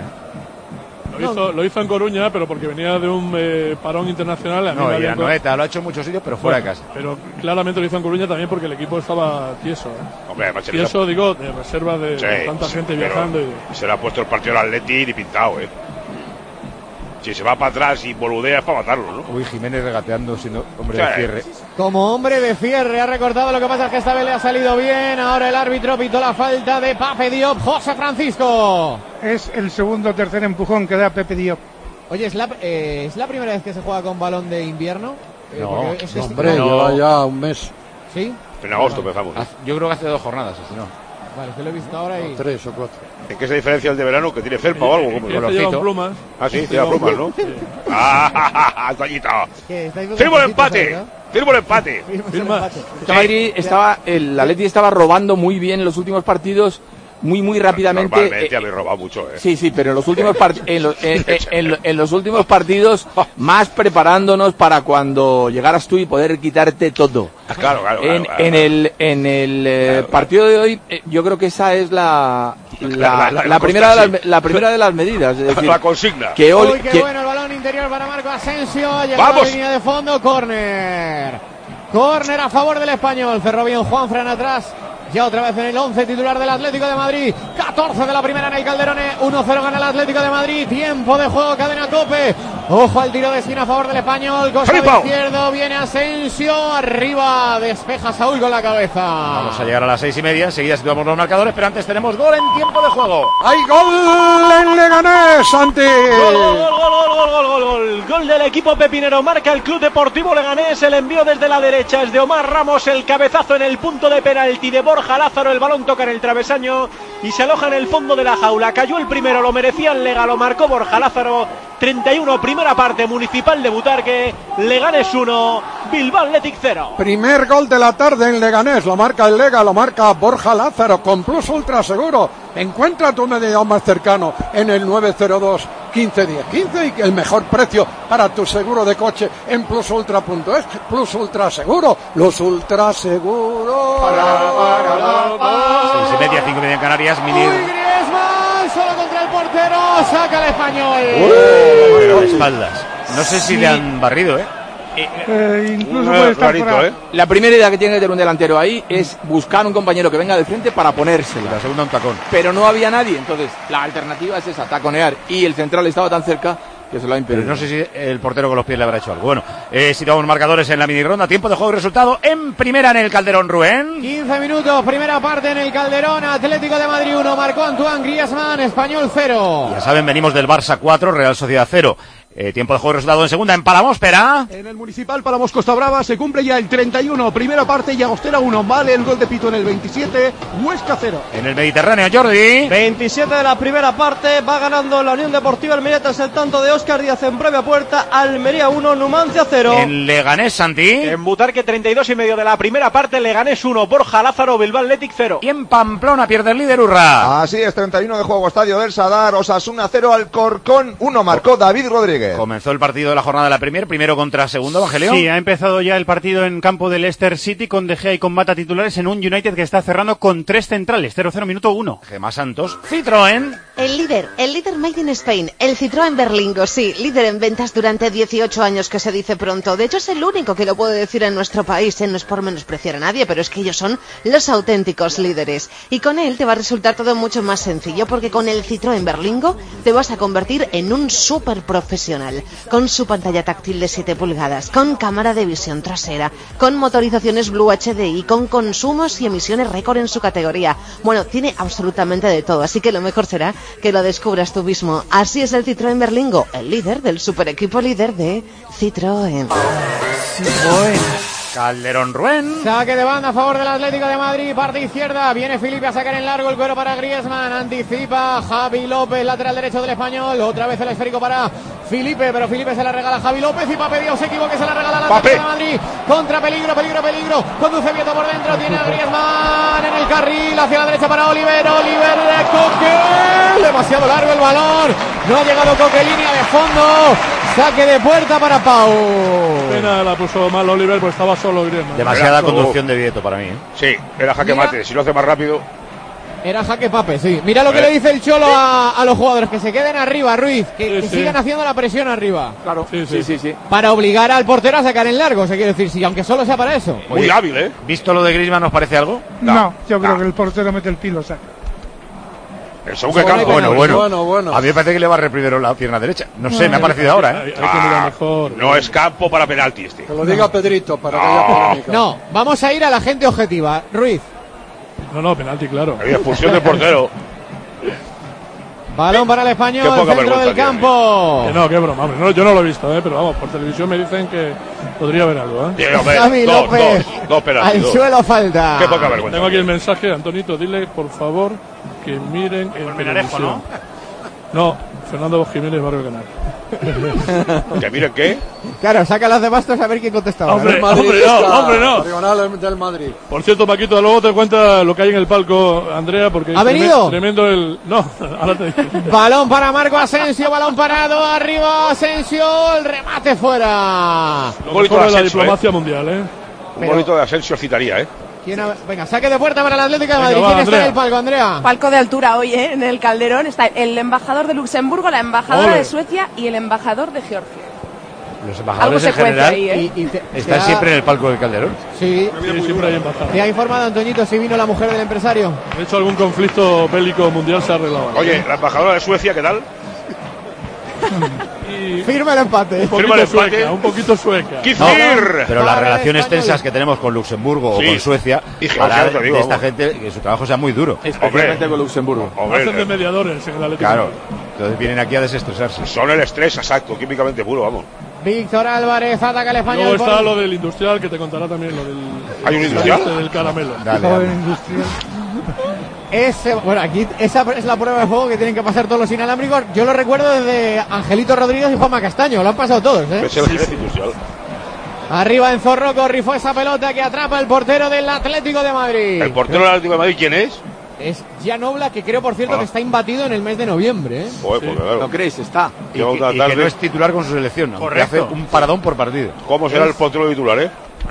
Lo hizo en Coruña, pero porque venía de un parón internacional. No, y Anoeta lo ha hecho en muchos sitios, pero fuera de casa. Pero claramente lo hizo en Coruña también porque el equipo estaba tieso. Hombre, tieso, digo, de reserva de tanta gente viajando. Se le ha puesto el partido al Atleti y pintado, Si se va para atrás y boludea es para matarlo, ¿no? Uy, Jiménez regateando siendo hombre de cierre. Como hombre de cierre ha recortado, lo que pasa es que esta vez le ha salido bien. Ahora el árbitro pitó la falta de Pape Diop. José Francisco. Es el segundo o tercer empujón que da Pepe Diop. Oye, ¿es la primera vez que se juega con balón de invierno? No, lleva ya un mes. ¿Sí? En agosto empezamos. Yo creo que hace 2 jornadas, si no. Vale, que lo he visto ahora y... 3 o 4. ¿En qué se diferencia el de verano? ¿Que tiene felpa o algo? Llevan plumas. Ah, sí, lleva plumas, ¿no? Sí. ¡Ah, Toñita! ¡Firmo el empate! ¡Firmo el empate! El Atleti estaba robando muy bien en los últimos partidos, muy rápidamente. Normalmente habéis robado mucho, Sí, pero en los últimos en los últimos partidos, más preparándonos para cuando llegaras tú y poder quitarte todo. Claro. En el partido de hoy, yo creo que esa es la primera de las medidas. Es decir, la consigna. Qué bueno el balón interior para Marco Asensio. Ha llegado a la línea de fondo, córner a favor del Español. Cerró bien Juanfran atrás. Ya otra vez en el 11 titular del Atlético de Madrid. 14 de la primera en el Calderón. 1-0 gana el Atlético de Madrid. Tiempo de juego, cadena COPE. Ojo al tiro de esquina a favor del Español. Costado izquierdo, viene Asensio. Arriba, despeja Saúl con la cabeza. Vamos a llegar a las 6:30. Enseguida situamos los marcadores, pero antes tenemos gol en tiempo de juego. ¡Hay gol en Leganés, Santi! Gol del equipo pepinero. Marca el Club Deportivo Leganés. El envío desde la derecha es de Omar Ramos. El cabezazo en el punto de penalti de Borja Lázaro. El balón toca en el travesaño y se aloja en el fondo de la jaula. Cayó el primero, lo merecía el Lega, lo marcó Borja Lázaro. 31, primera parte, Municipal de Butarque. Leganés 1, Bilbao Athletic 0. Primer gol de la tarde en Leganés. Lo marca el Lega, lo marca Borja Lázaro con Plus Ultra Seguro. Encuentra tu mediador más cercano en el 902 15 10 15 y el mejor precio para tu seguro de coche en plusultra.es. Plus Ultra Seguro, los ultra seguros. 6:30, 5:30 en Canarias. Griezmann solo contra el portero, saca el Español. De espaldas. No sé si le han barrido, Incluso puede estar fuera. La primera idea que tiene que tener un delantero ahí es buscar un compañero que venga de frente para ponérsela. La segunda un tacón. Pero no había nadie, entonces la alternativa es esa, taconear. Y el central estaba tan cerca que se lo ha impedido. Pero no sé si el portero con los pies le habrá hecho algo. Bueno, situamos marcadores en la mini ronda. Tiempo de juego y resultado en primera en el Calderón, Rubén. 15 minutos, primera parte en el Calderón. Atlético de Madrid 1, marcó Antoine Griezmann. Español 0. Ya saben, venimos del Barça 4, Real Sociedad 0. Tiempo de juego y resultado en segunda en Palamóspera. En el Municipal Palamos Costa Brava se cumple ya el 31, primera parte, Llagostera 1, vale el gol de Pito en el 27, Huesca 0. En el Mediterráneo, Jordi. 27 de la primera parte, va ganando la Unión Deportiva Almería tras el tanto de Óscar Díaz en propia puerta, Almería 1, Numancia 0. En Leganés, Santi. En Butarque 32 y medio de la primera parte, Leganés 1, Borja Lázaro, Bilbao Athletic 0. Y en Pamplona pierde el líder Urra. Así es, 31 de juego, Estadio del Sadar, Osasuna 0, Alcorcón 1, marcó David Rodríguez. Comenzó el partido de la jornada de la Premier, primero contra segundo, Evangelio. Sí, ha empezado ya el partido en campo del Leicester City con De Gea y con Mata titulares en un United que está cerrando con 3 centrales, 0-0 minuto 1. Gemma Santos, Citroën. El líder Made in Spain, el Citroën Berlingo, sí, líder en ventas durante 18 años, que se dice pronto. De hecho es el único que lo puede decir en nuestro país, no es por menospreciar a nadie, pero es que ellos son los auténticos líderes. Y con él te va a resultar todo mucho más sencillo, porque con el Citroën Berlingo te vas a convertir en un súper profesional, con su pantalla táctil de 7 pulgadas, con cámara de visión trasera, con motorizaciones Blue HDI, con consumos y emisiones récord en su categoría. Bueno, tiene absolutamente de todo, así que lo mejor será que lo descubras tú mismo. Así es el Citroën Berlingo, el líder del super equipo líder de Citroën. Calderón Ruén. Saque de banda a favor del Atlético de Madrid, parte izquierda, viene Felipe a sacar en largo el cuero para Griezmann, anticipa Javi López, lateral derecho del Español, otra vez el esférico para Felipe, pero Felipe se la regala a Javi López y Pape Dios se equivoca, se la regala al Atlético de Madrid, contra peligro, conduce Vieto por dentro, tiene a Griezmann en el carril, hacia la derecha para Oliver de Coque, demasiado largo el balón, no ha llegado Coque, línea de fondo, saque de puerta para Pau. Pena la puso mal Oliver, pues estaba solo Griezmann. Demasiada conducción de Vieto para mí. Sí, era jaque mate, si lo hace más rápido. Era jaque Pape, sí. Mira lo que le dice el Cholo a los jugadores, que se queden arriba, Ruiz, que sigan haciendo la presión arriba. Claro, sí. Para obligar al portero a sacar en largo, se quiere decir, sí, aunque solo sea para eso. Muy hábil, ¿eh? ¿Visto lo de Griezmann nos parece algo? No, yo creo que el portero mete el pilo, saca. Eso que campo. Bueno. A mí me parece que le va a primero la pierna derecha. No sé, me ha parecido ahora, ¿eh? Hay que mirar mejor. No es campo para penalti este. Que lo diga Pedrito para que haya polémica. No, vamos a ir a la gente objetiva. Ruiz. No, penalti, claro. Había expulsión del portero. Balón para el Español, centro del campo. Qué broma, hombre. No, yo no lo he visto, pero vamos, por televisión me dicen que podría haber algo, Javi López, dos penaltis. al suelo falta. Qué poca vergüenza. Tengo aquí el mensaje, Antonito, dile por favor que miren en televisión. No, Fernando Jiménez, Barrio Canal. ¿Que miren qué? Claro, saca las de bastos a ver quién contestaba. Hombre, no. Regional del Madrid. Por cierto, Paquito, luego te cuenta lo que hay en el palco, Andrea, porque ¿ha venido? Tremendo el... No, ahora te digo. Balón para Marco Asensio, balón parado, arriba Asensio, el remate fuera. Lo mejor de la diplomacia mundial, Un bolito de Asensio citaría, Venga, saque de puerta para el Atlético de Madrid. ¿Quién está en el palco, Andrea? Palco de altura hoy, en el Calderón está el embajador de Luxemburgo, la embajadora de Suecia y el embajador de Georgia. Los embajadores en general ahí, están siempre en el palco del Calderón. Sí, siempre hay embajador. ¿Te ha informado, Antoñito, si vino la mujer del empresario? De hecho, algún conflicto bélico mundial se ha arreglado. Oye, la embajadora de Suecia, ¿qué tal? Firme el empate. Un poquito sueca. Pero las relaciones tensas que tenemos con Luxemburgo o con Suecia hará de esta gente que su trabajo sea muy duro. Especialmente con Luxemburgo. Hacen de mediadores en el Atlético. Claro, entonces vienen aquí a desestresarse. Son el estrés, exacto, químicamente puro, vamos. Víctor Álvarez ataca el Español. Luego está lo del industrial, que te contará también lo del... ¿Hay un industrial? Del caramelo. Dale. Bueno, aquí esa es la prueba de juego que tienen que pasar todos los inalámbricos. Yo lo recuerdo desde Angelito Rodríguez y Juanma Castaño. Lo han pasado todos, industrial. Arriba en Zorroco, rifó esa pelota que atrapa el portero del Atlético de Madrid. ¿El portero del Atlético de Madrid quién es? Es Jan Oblak, que creo, por cierto, que está imbatido en el mes de noviembre. Claro. ¿Lo creéis? Está. Y que no es titular con su selección. Correcto. Hace un paradón por partido. ¿Cómo será el portero titular,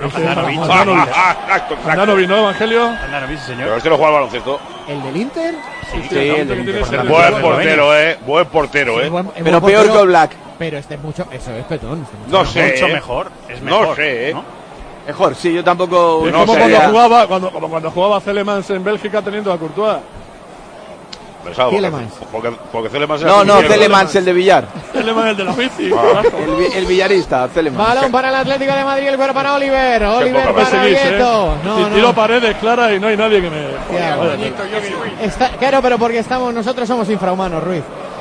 Andanovic, ¿no, Evangelio? Andanovic, sí, señor. Pero este lo juega al baloncesto. ¿El del Inter? Sí, el del Inter. Buen portero, Pero peor que Oblak. Pero este es mucho... Eso es petón. No sé. Mucho mejor. Es mejor. No sé, ¿no? Mejor, sí, yo tampoco... Es como cuando jugaba Celemans en Bélgica teniendo a Courtois. Celemans. Porque Celemans Celemans el de Villar. Celemans el de la bici. El villarista, Celemans. Balón para el Atlético de Madrid, el cuero para Oliver. Oliver para Vieto. Tiro Paredes clara y no hay nadie que me... Claro, pero porque nosotros somos infrahumanos, Ruiz.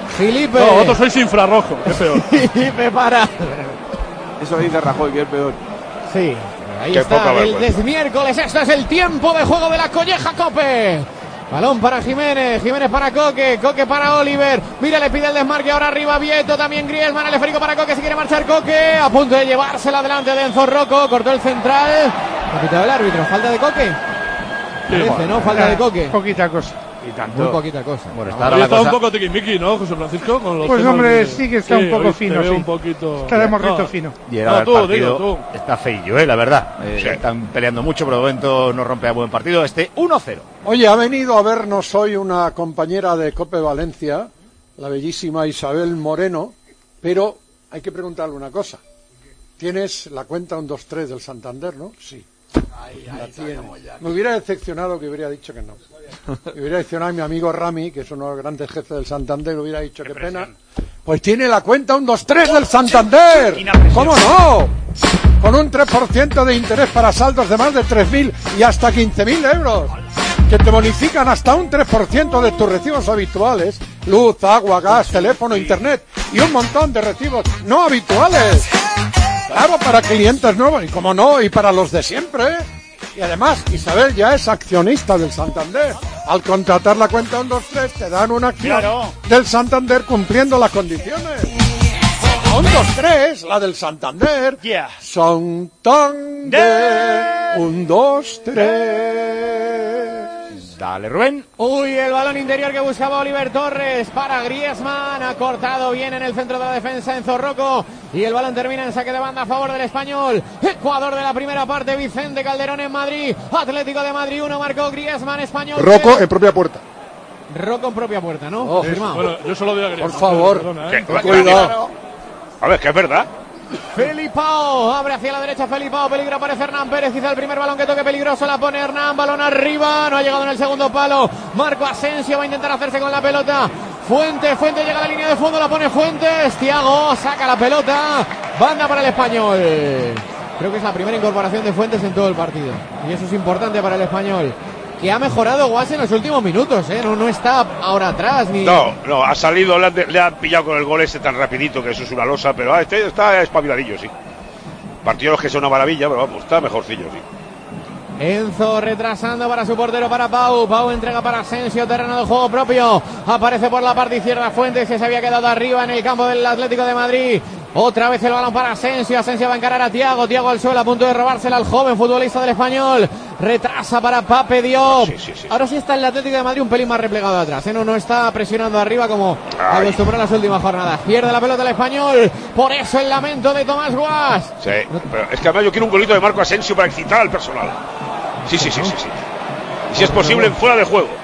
Felipe. No, vosotros sois infrarrojo, es peor. Felipe para. Eso dice Rajoy, que es peor. Sí, ahí Qué está, poca el vergüenza. desmiércoles. Esto es el tiempo de juego de la Colleja Cope. Balón para Jiménez, Jiménez para Coque, Coque para Oliver. Mira, le pide el desmarque ahora arriba Vieto, también Griezmann, el esférico para Coque, si quiere marchar Coque, a punto de llevársela adelante de Enzo Rocco, cortó el central. Ha pitado el árbitro, falta de Coque. Parece, ¿no? Falta de Coque. Poquita cosa. Y tanto. Muy poquita cosa. Bueno, Ahí está ahora la está cosa... un poco tiquismiqui, ¿no, José Francisco? Con los Pues temas hombre, de- sí que está un poco hoy fino, te veo sí. un poquito... Está de morrito No. fino. Y ahora el tú, partido digo, está feillo, la verdad. Sí. Están peleando mucho, pero de momento no rompe a buen partido. 1-0. Oye, ha venido a vernos hoy una compañera de Cope Valencia, la bellísima Isabel Moreno, pero hay que preguntarle una cosa. Tienes la cuenta 1-2-3 del Santander, ¿no? Sí. La tiene. Me hubiera decepcionado que hubiera dicho que no. Me hubiera decepcionado a mi amigo Rami, que es uno de los grandes jefes del Santander, hubiera dicho qué pena. Pues tiene la cuenta 1-2-3 del Santander. ¿Cómo no? Con un 3% de interés para saldos de más de 3.000 y hasta 15.000 euros. Que te bonifican hasta un 3% de tus recibos habituales. Luz, agua, gas, teléfono, internet y un montón de recibos no habituales. Claro, para clientes nuevos y como no, y para los de siempre. Y además, Isabel ya es accionista del Santander. Al contratar la cuenta 1-2-3 te dan una acción del Santander cumpliendo las condiciones. 1-2-3, la del Santander. Santander. 1-2-3. Dale, Rubén. Uy, el balón interior que buscaba Oliver Torres para Griezmann, ha cortado bien en el centro de la defensa Enzo Rocco y el balón termina en saque de banda a favor del Español. Ecuador de la primera parte, Vicente Calderón en Madrid, Atlético de Madrid 1, marcó Griezmann, Español. Rocco en propia puerta. Rocco en propia puerta, ¿no? Firmado. Bueno, yo solo doy a Griezmann. Por favor, Perdona, cuidado. A ver, que es verdad. Felipao, abre hacia la derecha Felipao, peligro aparece Hernán Pérez, quizá el primer balón que toque peligroso, la pone Hernán, balón arriba, no ha llegado en el segundo palo, Marco Asensio va a intentar hacerse con la pelota, Fuentes llega a la línea de fondo, la pone Fuentes, Thiago saca la pelota, banda para el Español. Creo que es la primera incorporación de Fuentes en todo el partido, y eso es importante para el Español, que ha mejorado Guas en los últimos minutos, no está ahora atrás ni... No, ha salido, le han pillado con el gol ese tan rapidito que eso es una losa, pero este está espabiladillo, sí. Partidos que son una maravilla, pero vamos, está mejorcillo, sí. Enzo retrasando para su portero, para Pau entrega para Asensio, terreno de juego propio, aparece por la parte izquierda Fuentes, que se había quedado arriba en el campo del Atlético de Madrid. Otra vez el balón para Asensio va a encarar a Thiago al suelo a punto de robársela al joven futbolista del Español, retrasa para Pape Diop. Sí. Ahora sí está el Atlético de Madrid un pelín más replegado atrás, no está presionando arriba como acostumbró en las últimas jornadas, pierde la pelota el Español, por eso el lamento de Tomás Guas. Sí, pero es que además yo quiero un golito de Marco Asensio para excitar al personal. Sí. Y si es posible, fuera de juego.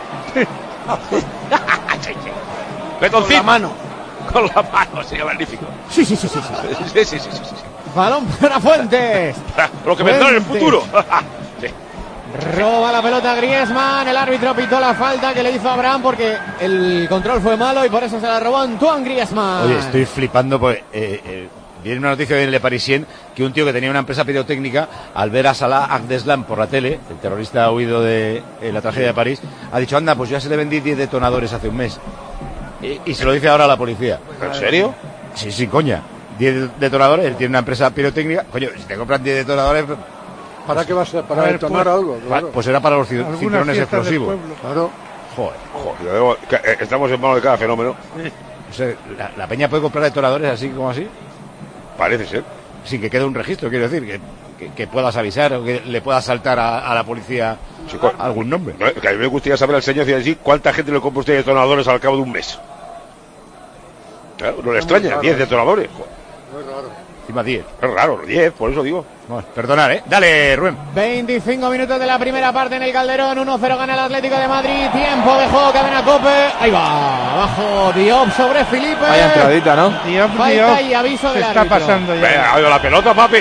Con la mano. Con la mano, sería magnífico. Sí. Sí. Balón para Fuentes. Lo que vendrá en el futuro. Sí. Roba la pelota Griezmann, el árbitro pitó la falta que le hizo a Abraham porque el control fue malo y por eso se la robó Antoine Griezmann. Oye, estoy flipando porque viene una noticia en Le Parisien que un tío que tenía una empresa pirotécnica, al ver a Salah Abdeslam por la tele, el terrorista huido de la tragedia de París, ha dicho, anda, pues ya se le vendí 10 detonadores hace un mes. Y se lo dice ahora a la policía. ¿En serio? Sí, coña. 10 detonadores, él tiene una empresa pirotécnica. Coño, si te compran 10 detonadores... ¿Para qué va a ser? ¿Para detonar algo? Claro. Pues era para los cinturones explosivos. Claro. Joder, estamos en manos de cada fenómeno. O sea, ¿la peña puede comprar detonadores así como así? Parece ser. Sin que quede un registro, quiero decir, que puedas avisar o que le puedas saltar a la policía algún nombre. Que a mí me gustaría saber al señor decir cuánta gente le compra usted detonadores al cabo de un mes. Claro, no le extraña, 10 detonadores. Muy raro. Encima 10. Es raro, 10, por eso digo. Bueno, perdonad, Dale, Rubén. 25 minutos de la primera parte en el Calderón, 1-0 gana el Atlético de Madrid, tiempo de juego, cadena Cope, ahí va, abajo Diop sobre Felipe. Vaya entradita, ¿no? Falta y aviso del árbitro. Está pasando ya. Ha ido la pelota, papi.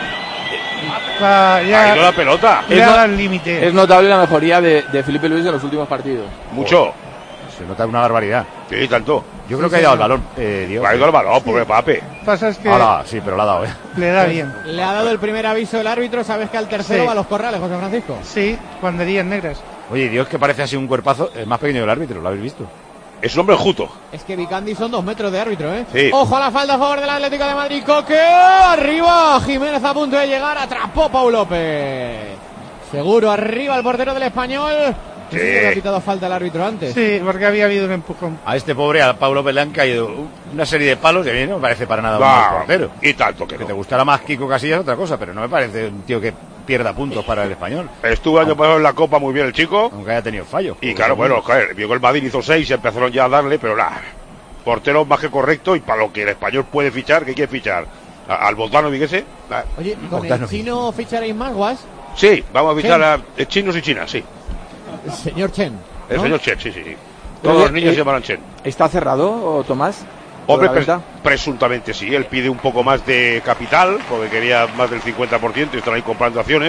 Ha ido la pelota. Ya al límite. Es notable la mejoría de Felipe Luis en los últimos partidos. Mucho. Se nota una barbaridad. Sí, tanto. Yo creo que ha ido al balón, Dios. Ha ido al balón, pobre papi. Pasa es que Ahora, sí, pero la ha dado, le da bien. Le ha dado el primer aviso el árbitro, sabes que al tercero Sí. va a los corrales, José Francisco. Sí, banderillas negras. Oye, Dios, que parece así un cuerpazo, es más pequeño que el árbitro, ¿lo habéis visto? Es un hombre enjuto. Es que Vicandi son 2 metros de árbitro, ¿eh? Sí. Ojo a la falta a favor del Atlético de Madrid. Coque, arriba. Jiménez a punto de llegar. Atrapó Pau López. Seguro, arriba el portero del Español. Sí. ¿Le ha quitado falta el árbitro antes? Sí, porque había habido un empujón. A este pobre, a Pau López, le han caído una serie de palos y a mí no me parece para nada un mal portero. Y tanto que te gustara más Kiko Casillas es otra cosa, pero no me parece un tío que pierda puntos para el Español. Estuvo año pasado en la Copa muy bien el chico. Aunque haya tenido fallos. Y claro, bueno, vio que el Madrid hizo 6 y empezaron ya a darle, pero nada. Portero más que correcto y para lo que el Español puede fichar, ¿qué quiere fichar? ¿Al Bogdanovic ese? Oye, ¿con el chino ficharéis más, Guas? Sí, vamos a fichar a chinos y chinas, sí. El señor Chen, ¿no? El señor Chen, sí. Todos los niños se llamarán Chen. ¿Está cerrado, Tomás? Hombre, presuntamente sí. Él pide un poco más de capital, porque quería más del 50% y están ahí comprando acciones.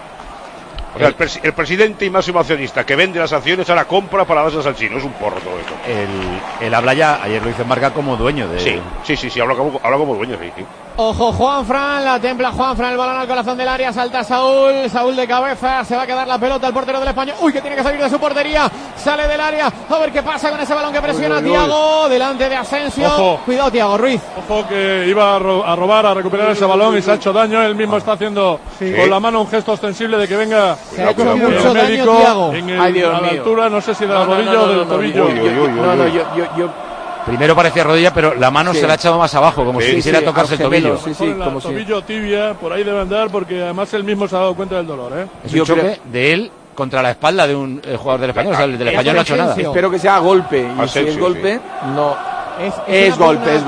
O sea, el presidente y máximo accionista que vende las acciones ahora compra para darse al chino. Es un porro todo esto. Él habla ya, ayer lo hizo en marca como dueño de... Sí, habla como dueño, sí. Ojo, Juanfran, la templa Juanfran, el balón al corazón del área, salta Saúl de cabeza, se va a quedar la pelota el portero del Español. Uy, que tiene que salir de su portería, sale del área, a ver qué pasa con ese balón que presiona Thiago, delante de Asensio. Ojo. Cuidado, Thiago Ruiz. Ojo que iba a robar, a recuperar ese balón y se ha hecho daño. Él mismo está haciendo con la mano un gesto ostensible de que venga. Se ha hecho mucho daño, médico Thiago. A la altura, no sé si de la rodilla o del tobillo. Yo primero parecía rodilla, pero la mano se la ha echado más abajo, como si quisiera tocarse el tobillo. Como tobillo, tibia, por ahí debe andar, porque además él mismo se ha dado cuenta del dolor, ¿eh? Es un choque de él contra la espalda de un jugador del Español. O sea, el del Español no ha hecho nada. Espero que sea golpe. Y si es golpe, no. Es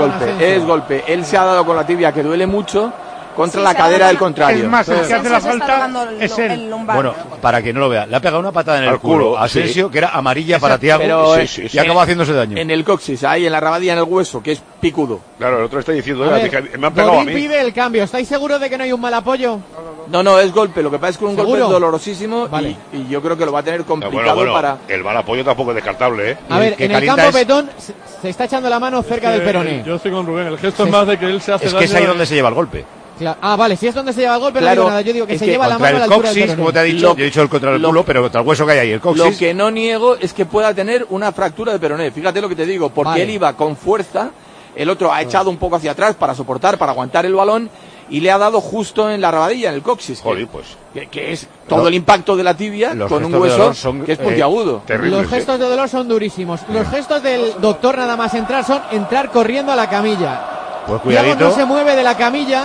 golpe. Él se ha dado con la tibia, que duele mucho, contra la cadera del contrario. Es más, el que hace la falta es él. Bueno, para que no lo vea, le ha pegado una patada en el culo a Asensio, que era amarilla para Thiago, y acabó haciéndose daño. En el coxis, ahí en la rabadilla, en el hueso, que es picudo. Claro, el otro está diciendo, me han pegado a mí. Pide el cambio. ¿Estáis seguros de que no hay un mal apoyo? No, es golpe. Lo que pasa es que un golpe es dolorosísimo, vale. y yo creo que lo va a tener complicado para... El mal apoyo tampoco es descartable, ¿eh? A ver, en el campo Petón se está echando la mano cerca del peroné. Yo estoy con Rubén. El gesto es más de que él se hace daño. Es que es ahí donde se lleva el golpe. Ah, vale, si es donde se lleva el golpe, no digo nada. Yo digo que se lleva la mano a la altura del peroné. Como te ha dicho, yo he dicho el contra el culo, pero contra el hueso que hay ahí, el coxis. Lo que no niego es que pueda tener una fractura de peroné. Fíjate lo que te digo, porque él iba con fuerza, el otro ha echado un poco hacia atrás para soportar, para aguantar el balón, y le ha dado justo en la rabadilla, en el coxis. Joder, pues. Que es todo el impacto de la tibia con un hueso que es puntiagudo. Los gestos de dolor son durísimos. Los gestos del doctor nada más entrar son entrar corriendo a la camilla. Pues cuidadito. Thiago no se mueve de la camilla.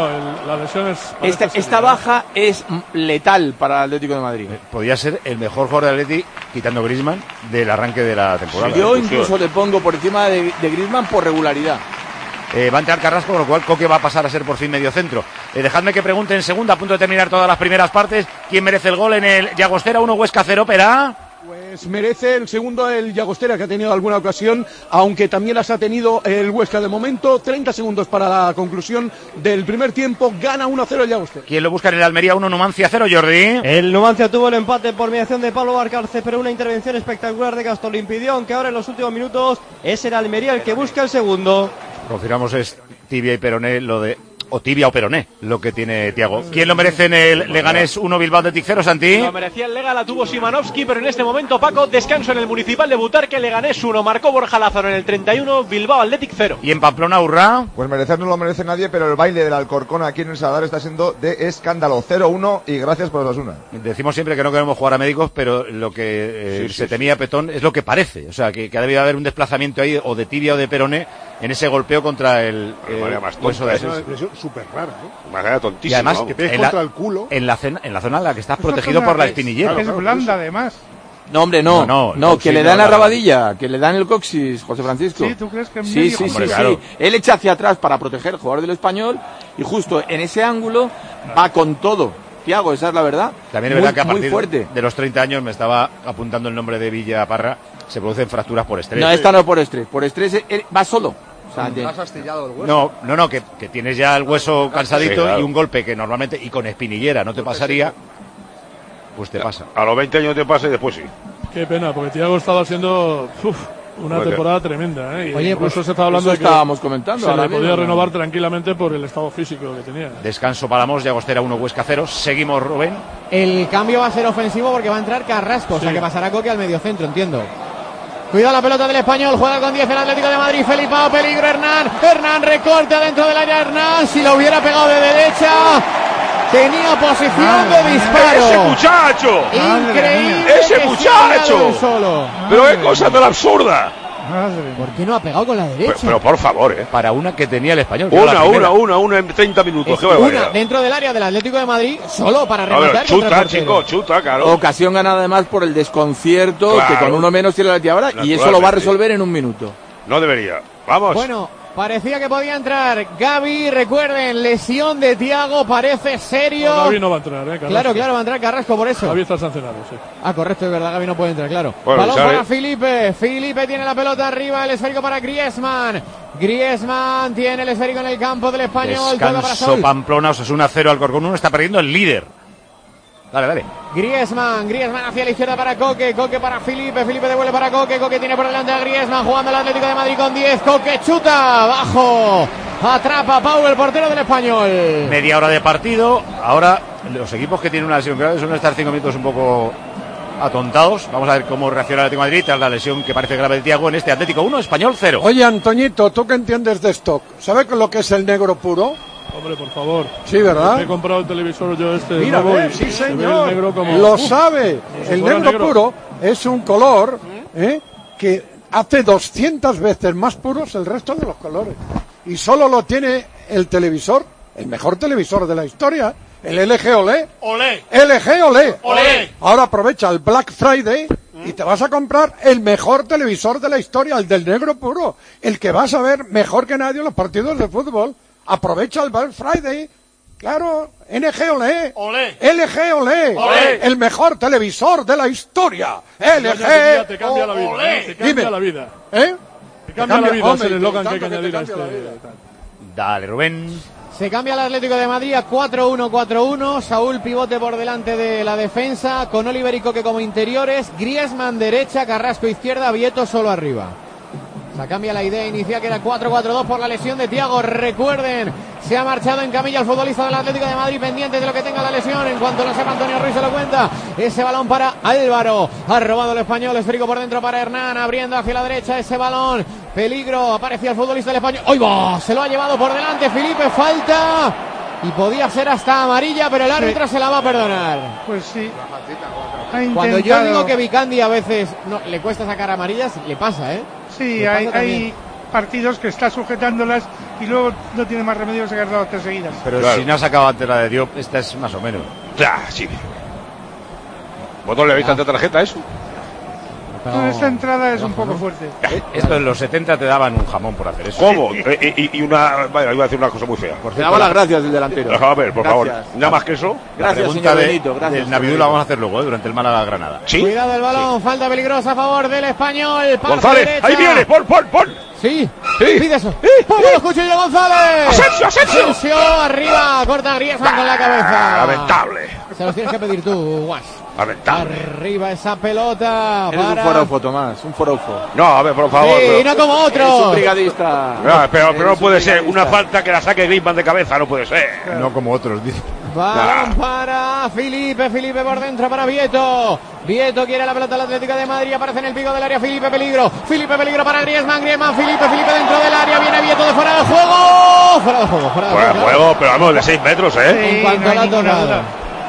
La lesión es... Esta baja es letal para el Atlético de Madrid. Podría ser el mejor jugador de Atleti, quitando Griezmann, del arranque de la temporada. Yo incluso le pongo por encima de Griezmann por regularidad. Va a entrar Carrasco, con lo cual Coque va a pasar a ser por fin medio centro. Dejadme que pregunte en segunda, a punto de terminar todas las primeras partes, ¿quién merece el gol en el Llagostera 1, Huesca 0, Pera? Pues merece el segundo el Llagostera, que ha tenido alguna ocasión, aunque también las ha tenido el Huesca de momento. 30 segundos para la conclusión del primer tiempo. Gana 1-0 el Llagostera. ¿Quién lo busca en el Almería 1, Numancia 0, Jordi? El Numancia tuvo el empate por mediación de Pablo Barcarce, pero una intervención espectacular de Gastón lo impidió, aunque ahora en los últimos minutos es el Almería el que busca el segundo. Confirmamos es tibia y peroné o tibia o peroné, lo que tiene Thiago. ¿Quién lo merece en el Leganés 1, Bilbao Athletic 0, Santi? Lo merecía el Lega, la tuvo Simanovski, pero en este momento, Paco, descanso en el Municipal de Butarque, Leganés 1, marcó Borja Lázaro en el 31, Bilbao Athletic 0. ¿Y en Pamplona, Urra? Pues merecer no lo merece nadie, pero el baile del Alcorcón aquí en el Sadar está siendo de escándalo. 0-1 y gracias por Osasuna. Decimos siempre que no queremos jugar a médicos, pero lo que se temía Petón es lo que parece. O sea, que ha debido haber un desplazamiento ahí, o de tibia o de peroné, en ese golpeo contra el hueso de Asensio. Es una lesión súper rara, ¿no? Manera tontísima. Y además, que pegues contra el culo. En la zona en la que estás protegido por la espinillera. Es blanda, además. No, hombre, no, que le dan la rabadilla, que le dan el coxis, José Francisco. Sí, ¿tú crees que Sí. Él echa hacia atrás para proteger al jugador del Español y justo en ese ángulo va con todo. Thiago, esa es la verdad. También es verdad que a muy partir fuerte. de los 30 años me estaba apuntando el nombre de Villa Parra, se producen fracturas por estrés. No, esta no por estrés él va solo. O sea, ¿Has astillado el hueso? No, que tienes ya el hueso cansadito, sí, claro. Y un golpe que normalmente, y con espinillera no te pasaría, pues te pasa. A los 20 años te pasa y después sí. Qué pena, porque Thiago estaba haciendo una temporada tremenda, ¿eh? Y Oye, pues se estaba hablando de que estábamos comentando. se le podía renovar tranquilamente por el estado físico que tenía. Descanso Palamos, Llagostera 1, Huesca 0. Seguimos, Rubén. El cambio va a ser ofensivo porque va a entrar Carrasco, o sea que pasará Coque al mediocentro, entiendo. Cuidado la pelota del Español, juega con 10 el Atlético de Madrid, Felipao, peligro, Hernán recorta dentro del área, Hernán, si lo hubiera pegado de derecha, tenía posición de disparo. ¡Ese muchacho! Increíble. ¡Ese muchacho! Solo. Pero qué cosa tan absurda. ¿Por qué no ha pegado con la derecha? Pero por favor, Para una que tenía el Español. Una en 30 minutos. Es una dentro del área del Atlético de Madrid, solo para rematar. Chuta, chico, chuta, claro. Ocasión ganada además por el desconcierto, claro, que con uno menos tiene la Atleti ahora, y eso lo va a resolver en un minuto. No debería. Vamos. Bueno, parecía que podía entrar Gavi, recuerden, lesión de Thiago, parece serio. No, Gavi no va a entrar, Carrasco. Claro, va a entrar Carrasco por eso. Gavi está sancionado, sí. Ah, correcto, es verdad, Gavi no puede entrar, claro. Bueno, balón para Felipe tiene la pelota arriba, el esférico para Griezmann tiene el esférico en el campo del Español. Descanso Pamplona, Osasuna 0, Alcorcón 1, está perdiendo el líder. Dale. Griezmann hacia la izquierda para Coque para Felipe devuelve para Coque tiene por delante a Griezmann, jugando el Atlético de Madrid con 10, Coque chuta, bajo, atrapa a Pau, el portero del Español. Media hora de partido, ahora los equipos que tienen una lesión grave suelen estar 5 minutos un poco atontados. Vamos a ver cómo reacciona el Atlético de Madrid tras la lesión que parece grave de Thiago en este Atlético 1, Español 0. Oye, Antoñito, ¿tú qué entiendes de stock? ¿Sabes lo que es el negro puro? Hombre, por favor. Sí, ¿verdad? He comprado el televisor yo Mira, sí, señor. El negro como... Lo sabe. El negro puro es un color que hace 200 veces más puros el resto de los colores. Y solo lo tiene el televisor, el mejor televisor de la historia, el LG OLED. LG OLED. Ahora aprovecha el Black Friday y te vas a comprar el mejor televisor de la historia, el del negro puro, el que vas a ver mejor que nadie en los partidos de fútbol. Aprovecha el Black Friday, claro, LG OLED, LG OLED, el mejor televisor de la historia, LG te cambia la vida, te cambia la vida. Te cambia la vida, es el eslogan que hay que añadir a este. Dale, Rubén. Se cambia el Atlético de Madrid a 4-1-4-1, Saúl pivote por delante de la defensa, con Oliver y Coque como interiores, Griezmann derecha, Carrasco izquierda, Vieto solo arriba. Se cambia la idea inicial que era 4-4-2 por la lesión de Thiago. Recuerden, se ha marchado en camilla el futbolista del Atlético de Madrid, pendiente de lo que tenga la lesión. En cuanto lo sepa Antonio Ruiz se lo cuenta. Ese balón para Álvaro. Ha robado el Español, esférico por dentro para Hernán, abriendo hacia la derecha ese balón. Peligro, aparecía el futbolista del Español. ¡Oy va! Se lo ha llevado por delante Felipe, falta. Y podía ser hasta amarilla, pero el árbitro se la va a perdonar. Pues sí. Cuando yo digo que Vicandi a veces no le cuesta sacar amarillas, le pasa, ¿eh? Sí, hay partidos que está sujetándolas y luego no tiene más remedio que sacar 2 o 3 seguidas. Pero si no ha sacado antes la de Diop, esta es más o menos. Sí. ¿Vosotros le habéis tanta tarjeta a eso? No, esta entrada es un poco fuerte. Esto en los 70 te daban un jamón por hacer eso. ¿Cómo? Y una... Vale, iba a decir una cosa muy fea. Te daba las gracias del delantero. A ver, por favor. Nada más que eso. Gracias, señor Benito. Gracias. El Navidul la vamos a hacer luego, durante el Málaga-Granada. ¿Sí? Cuidado el balón, falta peligrosa a favor del Español. González, derecha. ahí viene, pon. Sí, pide eso. ¡Vamos los cuchillos de González! ¡Asensio! Arriba, corta Griezmann con la cabeza. Lamentable. Se los tienes que pedir tú, Guas. Lamentable. Arriba esa pelota. Eres un forofo, Tomás, un forofo. No, a ver, por favor. Sí, no como otro. Es un brigadista. Pero no puede ser una falta que la saque Griezmann de cabeza, no puede ser. No como otros, dice. Balón para Felipe por dentro para Vieto quiere la pelota al Atlético de Madrid, aparece en el pico del área Felipe peligro para Griezmann, Felipe dentro del área, viene Vieto de fuera del juego, fuera de juego, pero vamos, de 6 metros, Sí, en cuanto no la ha tocado.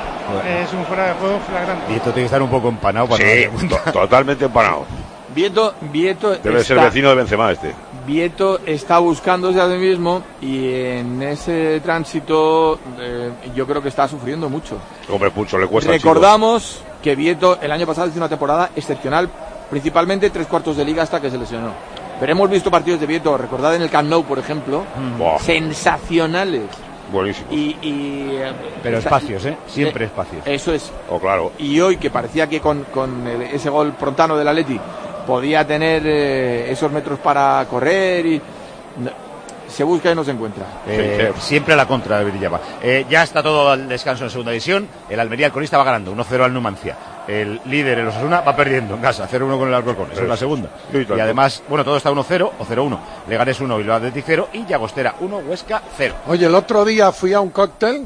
Es un fuera de juego flagrante. Vieto tiene que estar un poco empanado para totalmente empanado. Vieto debe ser vecino de Benzema este. Vieto está buscándose a sí mismo y en ese tránsito yo creo que está sufriendo mucho. Hombre, Pucho, le cuesta. Recordamos que Vieto el año pasado hizo una temporada excepcional, principalmente 3 cuartos de liga hasta que se lesionó. Pero hemos visto partidos de Vieto, recordad en el Camp Nou, por ejemplo, sensacionales. Buenísimo. Pero espacios, siempre espacios. Eso es. Claro. Y hoy que parecía que con ese gol prontano del Atleti podía tener esos metros para correr y se busca y no se encuentra. Siempre a la contra de Villaba. Ya está todo al descanso en segunda división. El Almería, el colista, va ganando 1-0 al Numancia. El líder, el Osasuna, va perdiendo en casa 0-1 con el Alcorcón. Esa es la segunda. Y además, todo está 1-0 o 0-1. Leganés 1 y el Athletic 0 y Llagostera 1, Huesca 0. Oye, el otro día fui a un cóctel.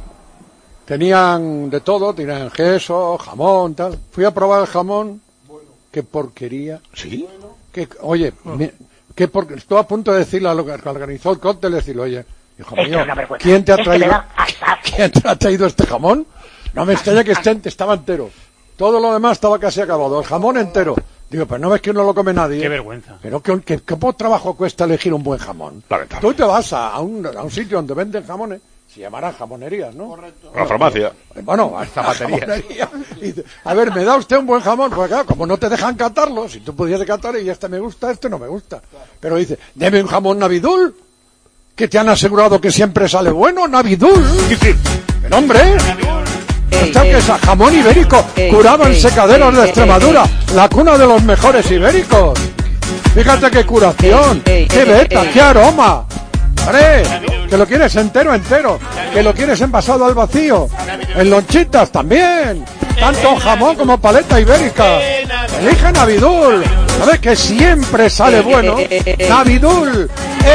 Tenían de todo, tenían queso, jamón, tal. Fui a probar el jamón. Qué porquería. ¿Sí? Oye, porque estoy a punto de decirle a lo que organizó el cóctel, decirle, oye, hijo mío, ¿quién te ha traído este jamón? No me extraña que estaba entero. Todo lo demás estaba casi acabado. El jamón entero. Digo, pero no ves que no lo come nadie. Qué vergüenza. Pero ¿qué trabajo cuesta elegir un buen jamón? Tú te vas a un sitio donde venden jamones, se llamarán jamonerías, ¿no? Correcto. A la farmacia. Bueno, a zapaterías. A ver, ¿me da usted un buen jamón? Pues claro, como no te dejan catarlo, si tú pudieras catar y este me gusta, este no me gusta. Pero dice, deme un jamón Navidul, que te han asegurado que siempre sale bueno, Navidul. Pero hombre... que es jamón ibérico, curado en secaderos de Extremadura, la cuna de los mejores ibéricos. Fíjate qué curación, qué veta, qué aroma. ¡Hombre! Que lo quieres entero, que lo quieres envasado al vacío, en lonchitas también, tanto jamón como paleta ibérica. Elige Navidul, ¿sabes? Que siempre sale bueno. Navidul.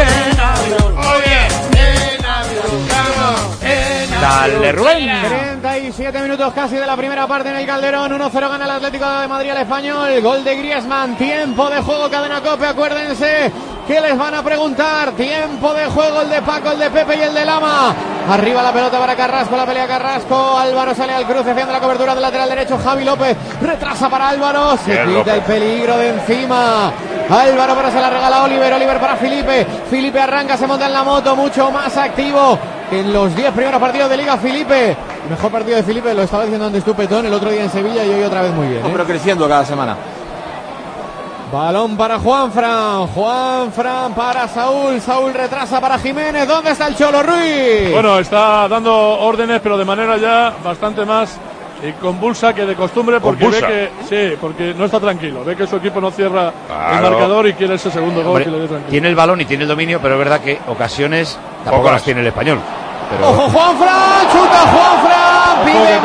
Dale, Rubén. 37 minutos casi de la primera parte en el Calderón. 1-0 gana el Atlético de Madrid al Español. Gol de Griezmann. Tiempo de juego, Cadena COPE. Acuérdense que les van a preguntar. Tiempo de juego, el de Paco, el de Pepe y el de Lama. Arriba la pelota para Carrasco. La pelea Carrasco. Álvaro sale al cruce haciendo la cobertura del lateral derecho. Javi López retrasa para Álvaro. Se quita el peligro de encima. Álvaro, pero se la regala Oliver. Oliver para Felipe. Felipe arranca, se monta en la moto. Mucho más activo en los 10 primeros partidos de Liga. Felipe, el mejor partido de Felipe, lo estaba diciendo antes tú, Petón, el otro día en Sevilla y hoy otra vez muy bien. Pero creciendo cada semana. Balón para Juanfran para Saúl. Saúl retrasa para Jiménez. ¿Dónde está el Cholo Ruiz? Bueno, está dando órdenes, pero de manera ya bastante más convulsa que de costumbre, porque ve que porque no está tranquilo, ve que su equipo no cierra el marcador y quiere ese segundo gol. Que le dé tranquilo. Tiene el balón y tiene el dominio, pero es verdad que ocasiones tampoco las tiene el Español. Pero... ¡Ojo, Juanfran! ¡Chuta Juanfran!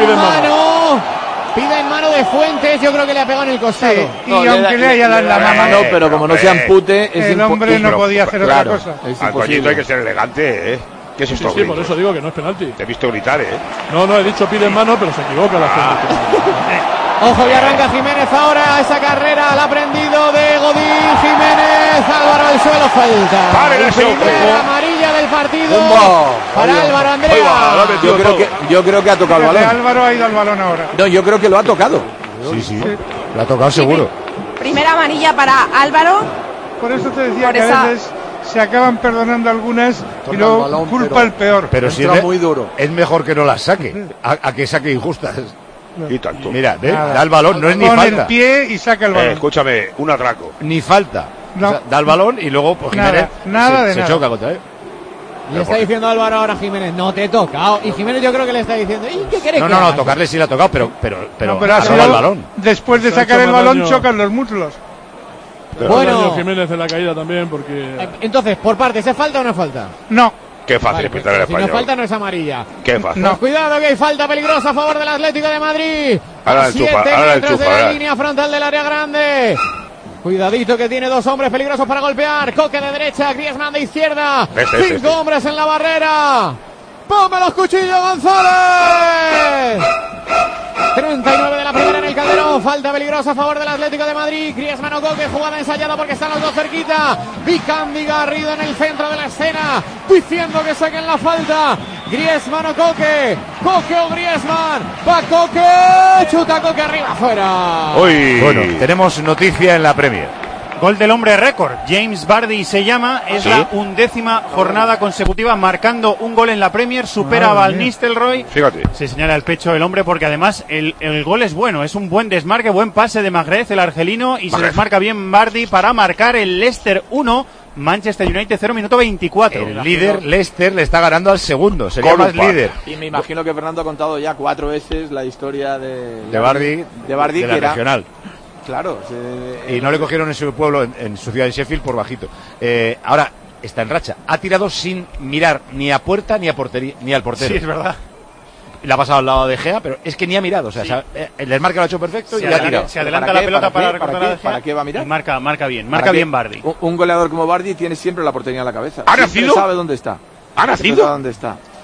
Pide en mano de Fuentes, yo creo que le ha pegado en el costado. Sí, y aunque le haya dado la mano, no, pero como no se ampute, el hombre no podía hacer otra cosa. Al coñito hay que ser elegante, ¿eh? ¿Qué es esto? Sí, por eso digo que no es penalti. Te he visto gritar, ¿eh? No, he dicho pide en mano, pero se equivoca la gente. Ojo, y arranca Jiménez ahora, esa carrera, la ha prendido de Godín. Jiménez, Álvaro al suelo, falta. Primera amarilla del partido para Álvaro, Andrea. Yo creo que ha tocado el balón. Álvaro ha ido al balón ahora. No, yo creo que lo ha tocado. Sí. Lo ha tocado seguro. Primera amarilla para Álvaro. Por eso te decía que a veces se acaban perdonando algunas y luego culpa el peor. Pero si es muy duro. Es mejor que no las saque, a que saque injustas. No. Y tanto. Mira, da el balón, no es ni falta. Con el pie y saca el balón. Escúchame, un atraco. Ni falta. No. O sea, da el balón y luego pues, Jiménez se choca contra él. Le está diciendo Álvaro ahora a Jiménez, no te he tocado. Y Jiménez yo creo que le está diciendo, ¿y qué quieres? No, tocarle sí le ha tocado, pero ha sido el balón. Después de sacar el balón chocan los muslos. Bueno, Jiménez en la caída también, porque... Entonces, por partes, ¿es falta o no es falta? No. Qué fácil pintar el Español. Si no falta, no es amarilla. Qué fácil. No, cuidado que hay falta peligrosa a favor del Atlético de Madrid. Ahora el 7 metros de la línea frontal del área grande. Cuidadito que tiene dos hombres peligrosos para golpear. Coque de derecha, Griezmann de izquierda. 5 hombres en la barrera. ¡Ponme los cuchillos, González! 39 de la primera en el Calderón. Falta peligrosa a favor del Atlético de Madrid. Griezmann o Coque, jugada ensayada porque están los dos cerquita. Vicandi Garrido en el centro de la escena, diciendo que saquen la falta. Griezmann o Coque. Coque o Griezmann. Va Coque. Chuta Coque arriba, afuera. Bueno, tenemos noticia en la Premier. Gol del hombre récord, James Vardy se llama, es la 11ª jornada consecutiva marcando un gol en la Premier, supera a Van Nistelrooy. Fíjate. Se señala el pecho del hombre porque además el gol es bueno, es un buen desmarque, buen pase de Mahrez, el argelino, y se desmarca bien Vardy para marcar el Leicester 1, Manchester United 0, minuto 24. El líder Leicester le está ganando al segundo, sería más líder. Y me imagino que Fernando ha contado ya 4 veces la historia de Vardy, que la era regional. Claro. Y no le cogieron en su pueblo, en su ciudad de Sheffield, por bajito. Ahora está en racha. Ha tirado sin mirar ni a puerta ni a portería, ni al portero. Sí, es verdad. Le ha pasado al lado de Gea, pero es que ni ha mirado. O sea, el desmarque lo ha hecho perfecto y ha tirado. Se adelanta la pelota para recortar a Gea. ¿Para qué va a mirar? Y marca bien Vardy. Un goleador como Vardy tiene siempre la portería en la cabeza. ¿Ha nacido? Sabe dónde está. ¿Ha nacido? ¿Dónde está?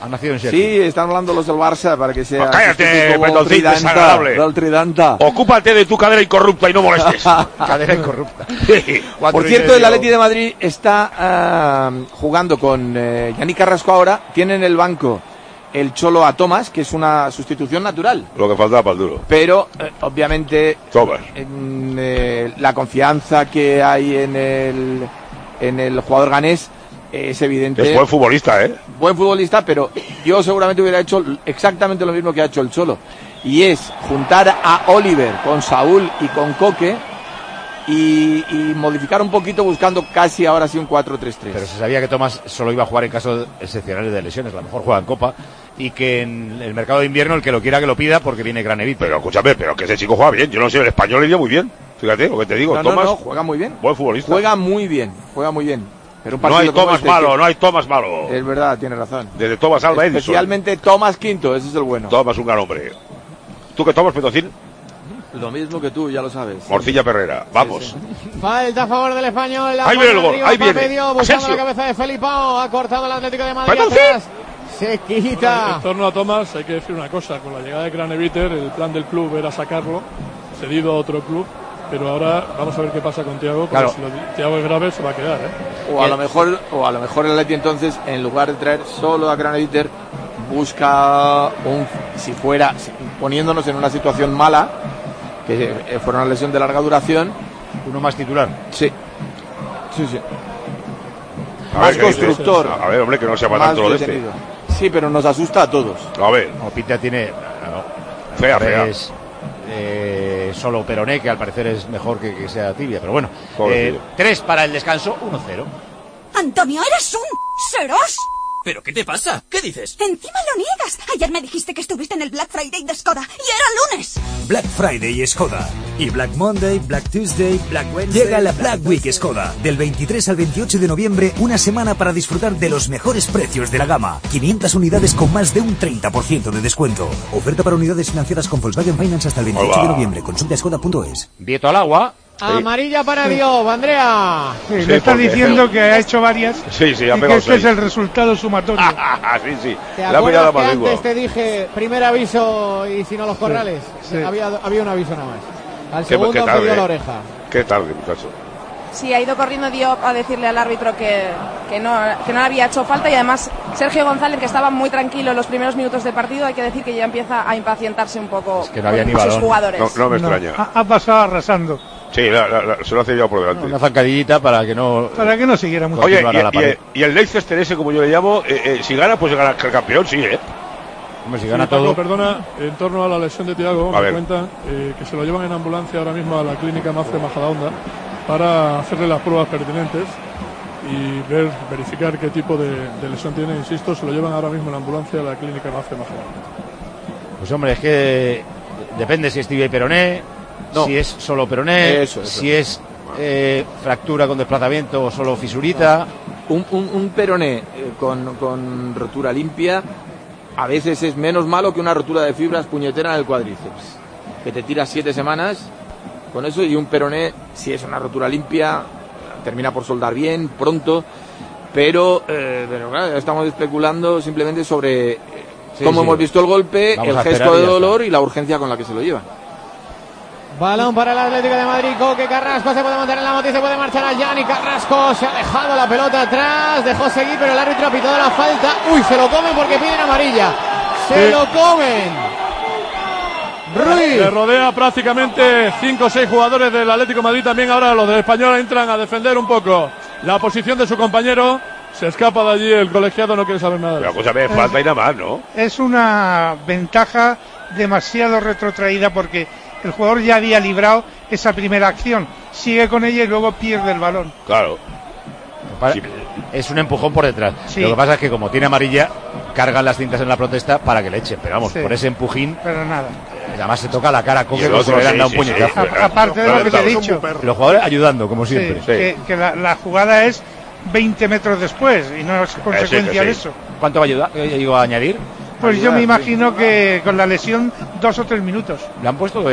Ha nacido en Sheffield. Sí, están hablando los del Barça para que sea... Cállate, Mendoncín, desagradable. Del Tridanta. Ocúpate de tu cadera incorrupta y no molestes. Cadera incorrupta. Por cierto, el Atleti de Madrid está jugando con Yannick Carrasco ahora. Tiene en el banco el Cholo a Tomás, que es una sustitución natural. Lo que faltaba para el duro. Pero, obviamente, Tomás. La confianza que hay en el jugador ganés es evidente. Es buen futbolista, ¿eh? Buen futbolista, pero yo seguramente hubiera hecho exactamente lo mismo que ha hecho el Cholo. Y es juntar a Oliver con Saúl y con Coque y modificar un poquito buscando casi ahora sí un 4-3-3. Pero se sabía que Tomás solo iba a jugar en casos excepcionales de lesiones. A lo mejor juega en Copa y que en el mercado de invierno el que lo quiera que lo pida porque viene Graneviter. Pero escúchame, pero que ese chico juega bien. Yo no sé, el español le iría muy bien. Fíjate lo que te digo. Tomás juega muy bien. Buen futbolista. Juega muy bien. Pero no hay Tomás malo, no hay Tomás malo. Es verdad, tiene razón. Desde Tomás Alba Edison. Especialmente Tomás Quinto, ese es el bueno. Tomás un gran hombre. ¿Tú qué tomas, Petocín? Lo mismo que tú, ya lo sabes. Morcilla Perrera, vamos. Sí. Falta a favor del Español. Ahí viene el gol, ahí viene. Buscando la cabeza de Felipao, ha cortado el Atlético de Madrid atrás. Se quita. En torno a Tomás hay que decir una cosa, con la llegada de Graneviter el plan del club era sacarlo, cedido a otro club. Pero ahora vamos a ver qué pasa con Thiago, porque si Thiago es grave se va a quedar, ¿eh? O a lo mejor el Atleti entonces, en lugar de traer solo a Graneviter, busca poniéndonos en una situación mala, que fuera una lesión de larga duración, uno más titular. Sí. Más constructor. A ver, hombre, que no sea para tanto lo de este. Sí, pero nos asusta a todos. A ver. No, Pinta tiene fea. Solo Peroné, que al parecer es mejor que sea Tibia, pero bueno. 3 para el descanso, 1-0. Antonio, eres un seros. ¿Pero qué te pasa? ¿Qué dices? Encima lo niegas. Ayer me dijiste que estuviste en el Black Friday de Skoda y era lunes. Black Friday y Skoda. Y Black Monday, Black Tuesday, Black Wednesday. Llega la Black Week Skoda. Del 23 al 28 de noviembre, una semana para disfrutar de los mejores precios de la gama. 500 unidades con más de un 30% de descuento. Oferta para unidades financiadas con Volkswagen Finance hasta el 28 de noviembre. Consulta skoda.es. Vieto al agua. Amarilla para Diop, Andrea. Sí, le está diciendo que ha hecho varias. Sí, ha y pegado que este es el resultado sumatorio. Sí. ¿Te acuerdas que antes te dije primer aviso y si no los corrales? Sí. Había un aviso nada más. Al segundo me dio la oreja. Qué tarde, muchacho. Sí, ha ido corriendo Diop a decirle al árbitro que no le había hecho falta, y además Sergio González, que estaba muy tranquilo en los primeros minutos del partido, hay que decir que ya empieza a impacientarse un poco que no había con ni sus jugadores. No me extraña. Ha pasado arrasando. Sí, se lo ha cedido por delante. Una zancadillita para que no siguiera mucho. Oye, y el Leicester ese, como yo le llamo, si gana, pues gana el campeón, sí, ¿eh? Hombre, si gana todo. Perdona, en torno a la lesión de Thiago, me cuentan que se lo llevan en ambulancia ahora mismo a la clínica Mafre Majadahonda para hacerle las pruebas pertinentes y verificar qué tipo de lesión tiene. Insisto, se lo llevan ahora mismo en ambulancia a la clínica Mafre Majadahonda. Pues hombre, es que depende si es tibia y peroné. No. Si es solo peroné, si es fractura con desplazamiento o solo fisurita. Un peroné con rotura limpia a veces es menos malo que una rotura de fibras puñetera en el cuádriceps, que te tiras 7 semanas con eso, y un peroné, si es una rotura limpia, termina por soldar bien, pronto, pero claro, estamos especulando simplemente sobre cómo hemos visto el golpe, el gesto de dolor y la urgencia con la que se lo lleva. Balón para el Atlético de Madrid. Coque, Carrasco se puede montar en la moto y se puede marchar a Yannick Carrasco. Se ha dejado la pelota atrás, dejó seguir, pero el árbitro ha pitado la falta. Uy, se lo comen porque piden amarilla. Se lo comen. Ruiz. Le rodea prácticamente 5 o 6 jugadores del Atlético de Madrid. También ahora los del Español entran a defender un poco la posición de su compañero. Se escapa de allí el colegiado, no quiere saber nada. Pero escúchame, falta y nada más, ¿no? Es una ventaja demasiado retrotraída porque el jugador ya había librado esa primera acción, sigue con ella y luego pierde el balón. Claro. Es un empujón por detrás. Sí. Lo que pasa es que como tiene amarilla, cargan las cintas en la protesta para que le echen. Pero vamos, por ese empujín. Pero nada. Además se toca la cara a Coque como si le han dado un puñetazo. Aparte de lo que te he dicho. Los jugadores ayudando, como siempre. Que la jugada es 20 metros después y no es consecuencia de eso. ¿Cuánto va a ayudar? ¿Digo a añadir? Pues yo me imagino que con la lesión 2 o 3 minutos. ¿Le han puesto o ya no?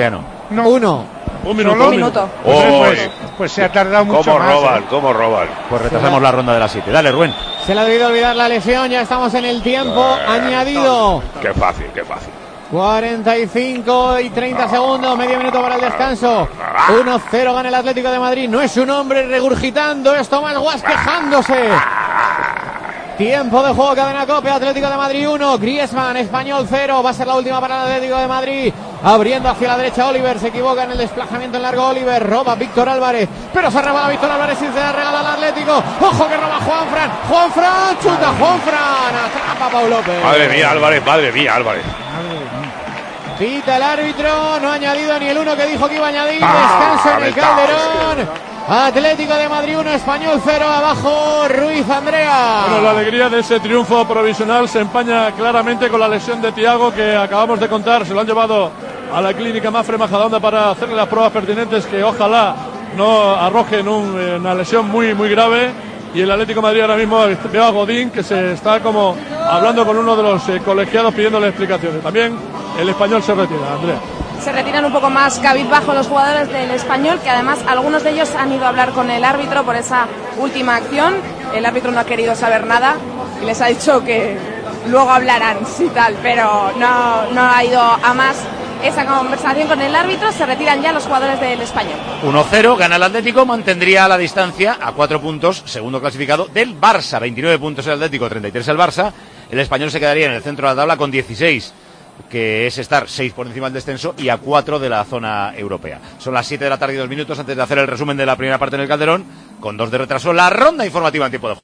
No. Un minuto. Pues se ha tardado mucho ¿Cómo más. roban? ¿Cómo roban? Pues retrasamos la ronda de las 7. Dale, Rubén. Se le ha debido olvidar la lesión, ya estamos en el tiempo añadido. Qué fácil, qué fácil. 45 y 30 segundos, medio minuto para el descanso. 1-0 gana el Atlético de Madrid. No es un hombre regurgitando, es Tomás Guas quejándose. Tiempo de juego, cadena COPE, Atlético de Madrid 1, Griezmann, Español 0, va a ser la última para el Atlético de Madrid, abriendo hacia la derecha Oliver, se equivoca en el desplazamiento en largo Oliver, roba Víctor Álvarez, pero se regala Víctor Álvarez y se la regala al Atlético, ojo que roba Juanfran, chuta Juanfran, atrapa Pau López. Madre mía, Álvarez. Pita el árbitro, no ha añadido ni el 1 que dijo que iba a añadir, descanso en el Calderón. Atlético de Madrid 1, Español 0, abajo Ruiz Andrea. Bueno, la alegría de ese triunfo provisional se empaña claramente con la lesión de Thiago que acabamos de contar. Se lo han llevado a la clínica Mafre Majadahonda para hacerle las pruebas pertinentes que ojalá no arrojen una lesión muy grave. Y el Atlético de Madrid ahora mismo veo a Godín que se está como hablando con uno de los colegiados pidiéndole explicaciones. También el Español se retira, Andrea. Se retiran un poco más cabizbajo los jugadores del Español, que además algunos de ellos han ido a hablar con el árbitro por esa última acción. El árbitro no ha querido saber nada y les ha dicho que luego hablarán, sí tal, pero no ha ido a más esa conversación con el árbitro. Se retiran ya los jugadores del Español. 1-0, gana el Atlético, mantendría la distancia a 4 puntos, segundo clasificado del Barça, 29 puntos el Atlético, 33 el Barça. El Español se quedaría en el centro de la tabla con 16. Que es estar 6 por encima del descenso y a 4 de la zona europea. Son las 7 de la tarde y 2 minutos antes de hacer el resumen de la primera parte en el Calderón, con 2 de retraso, la ronda informativa en tiempo de juego.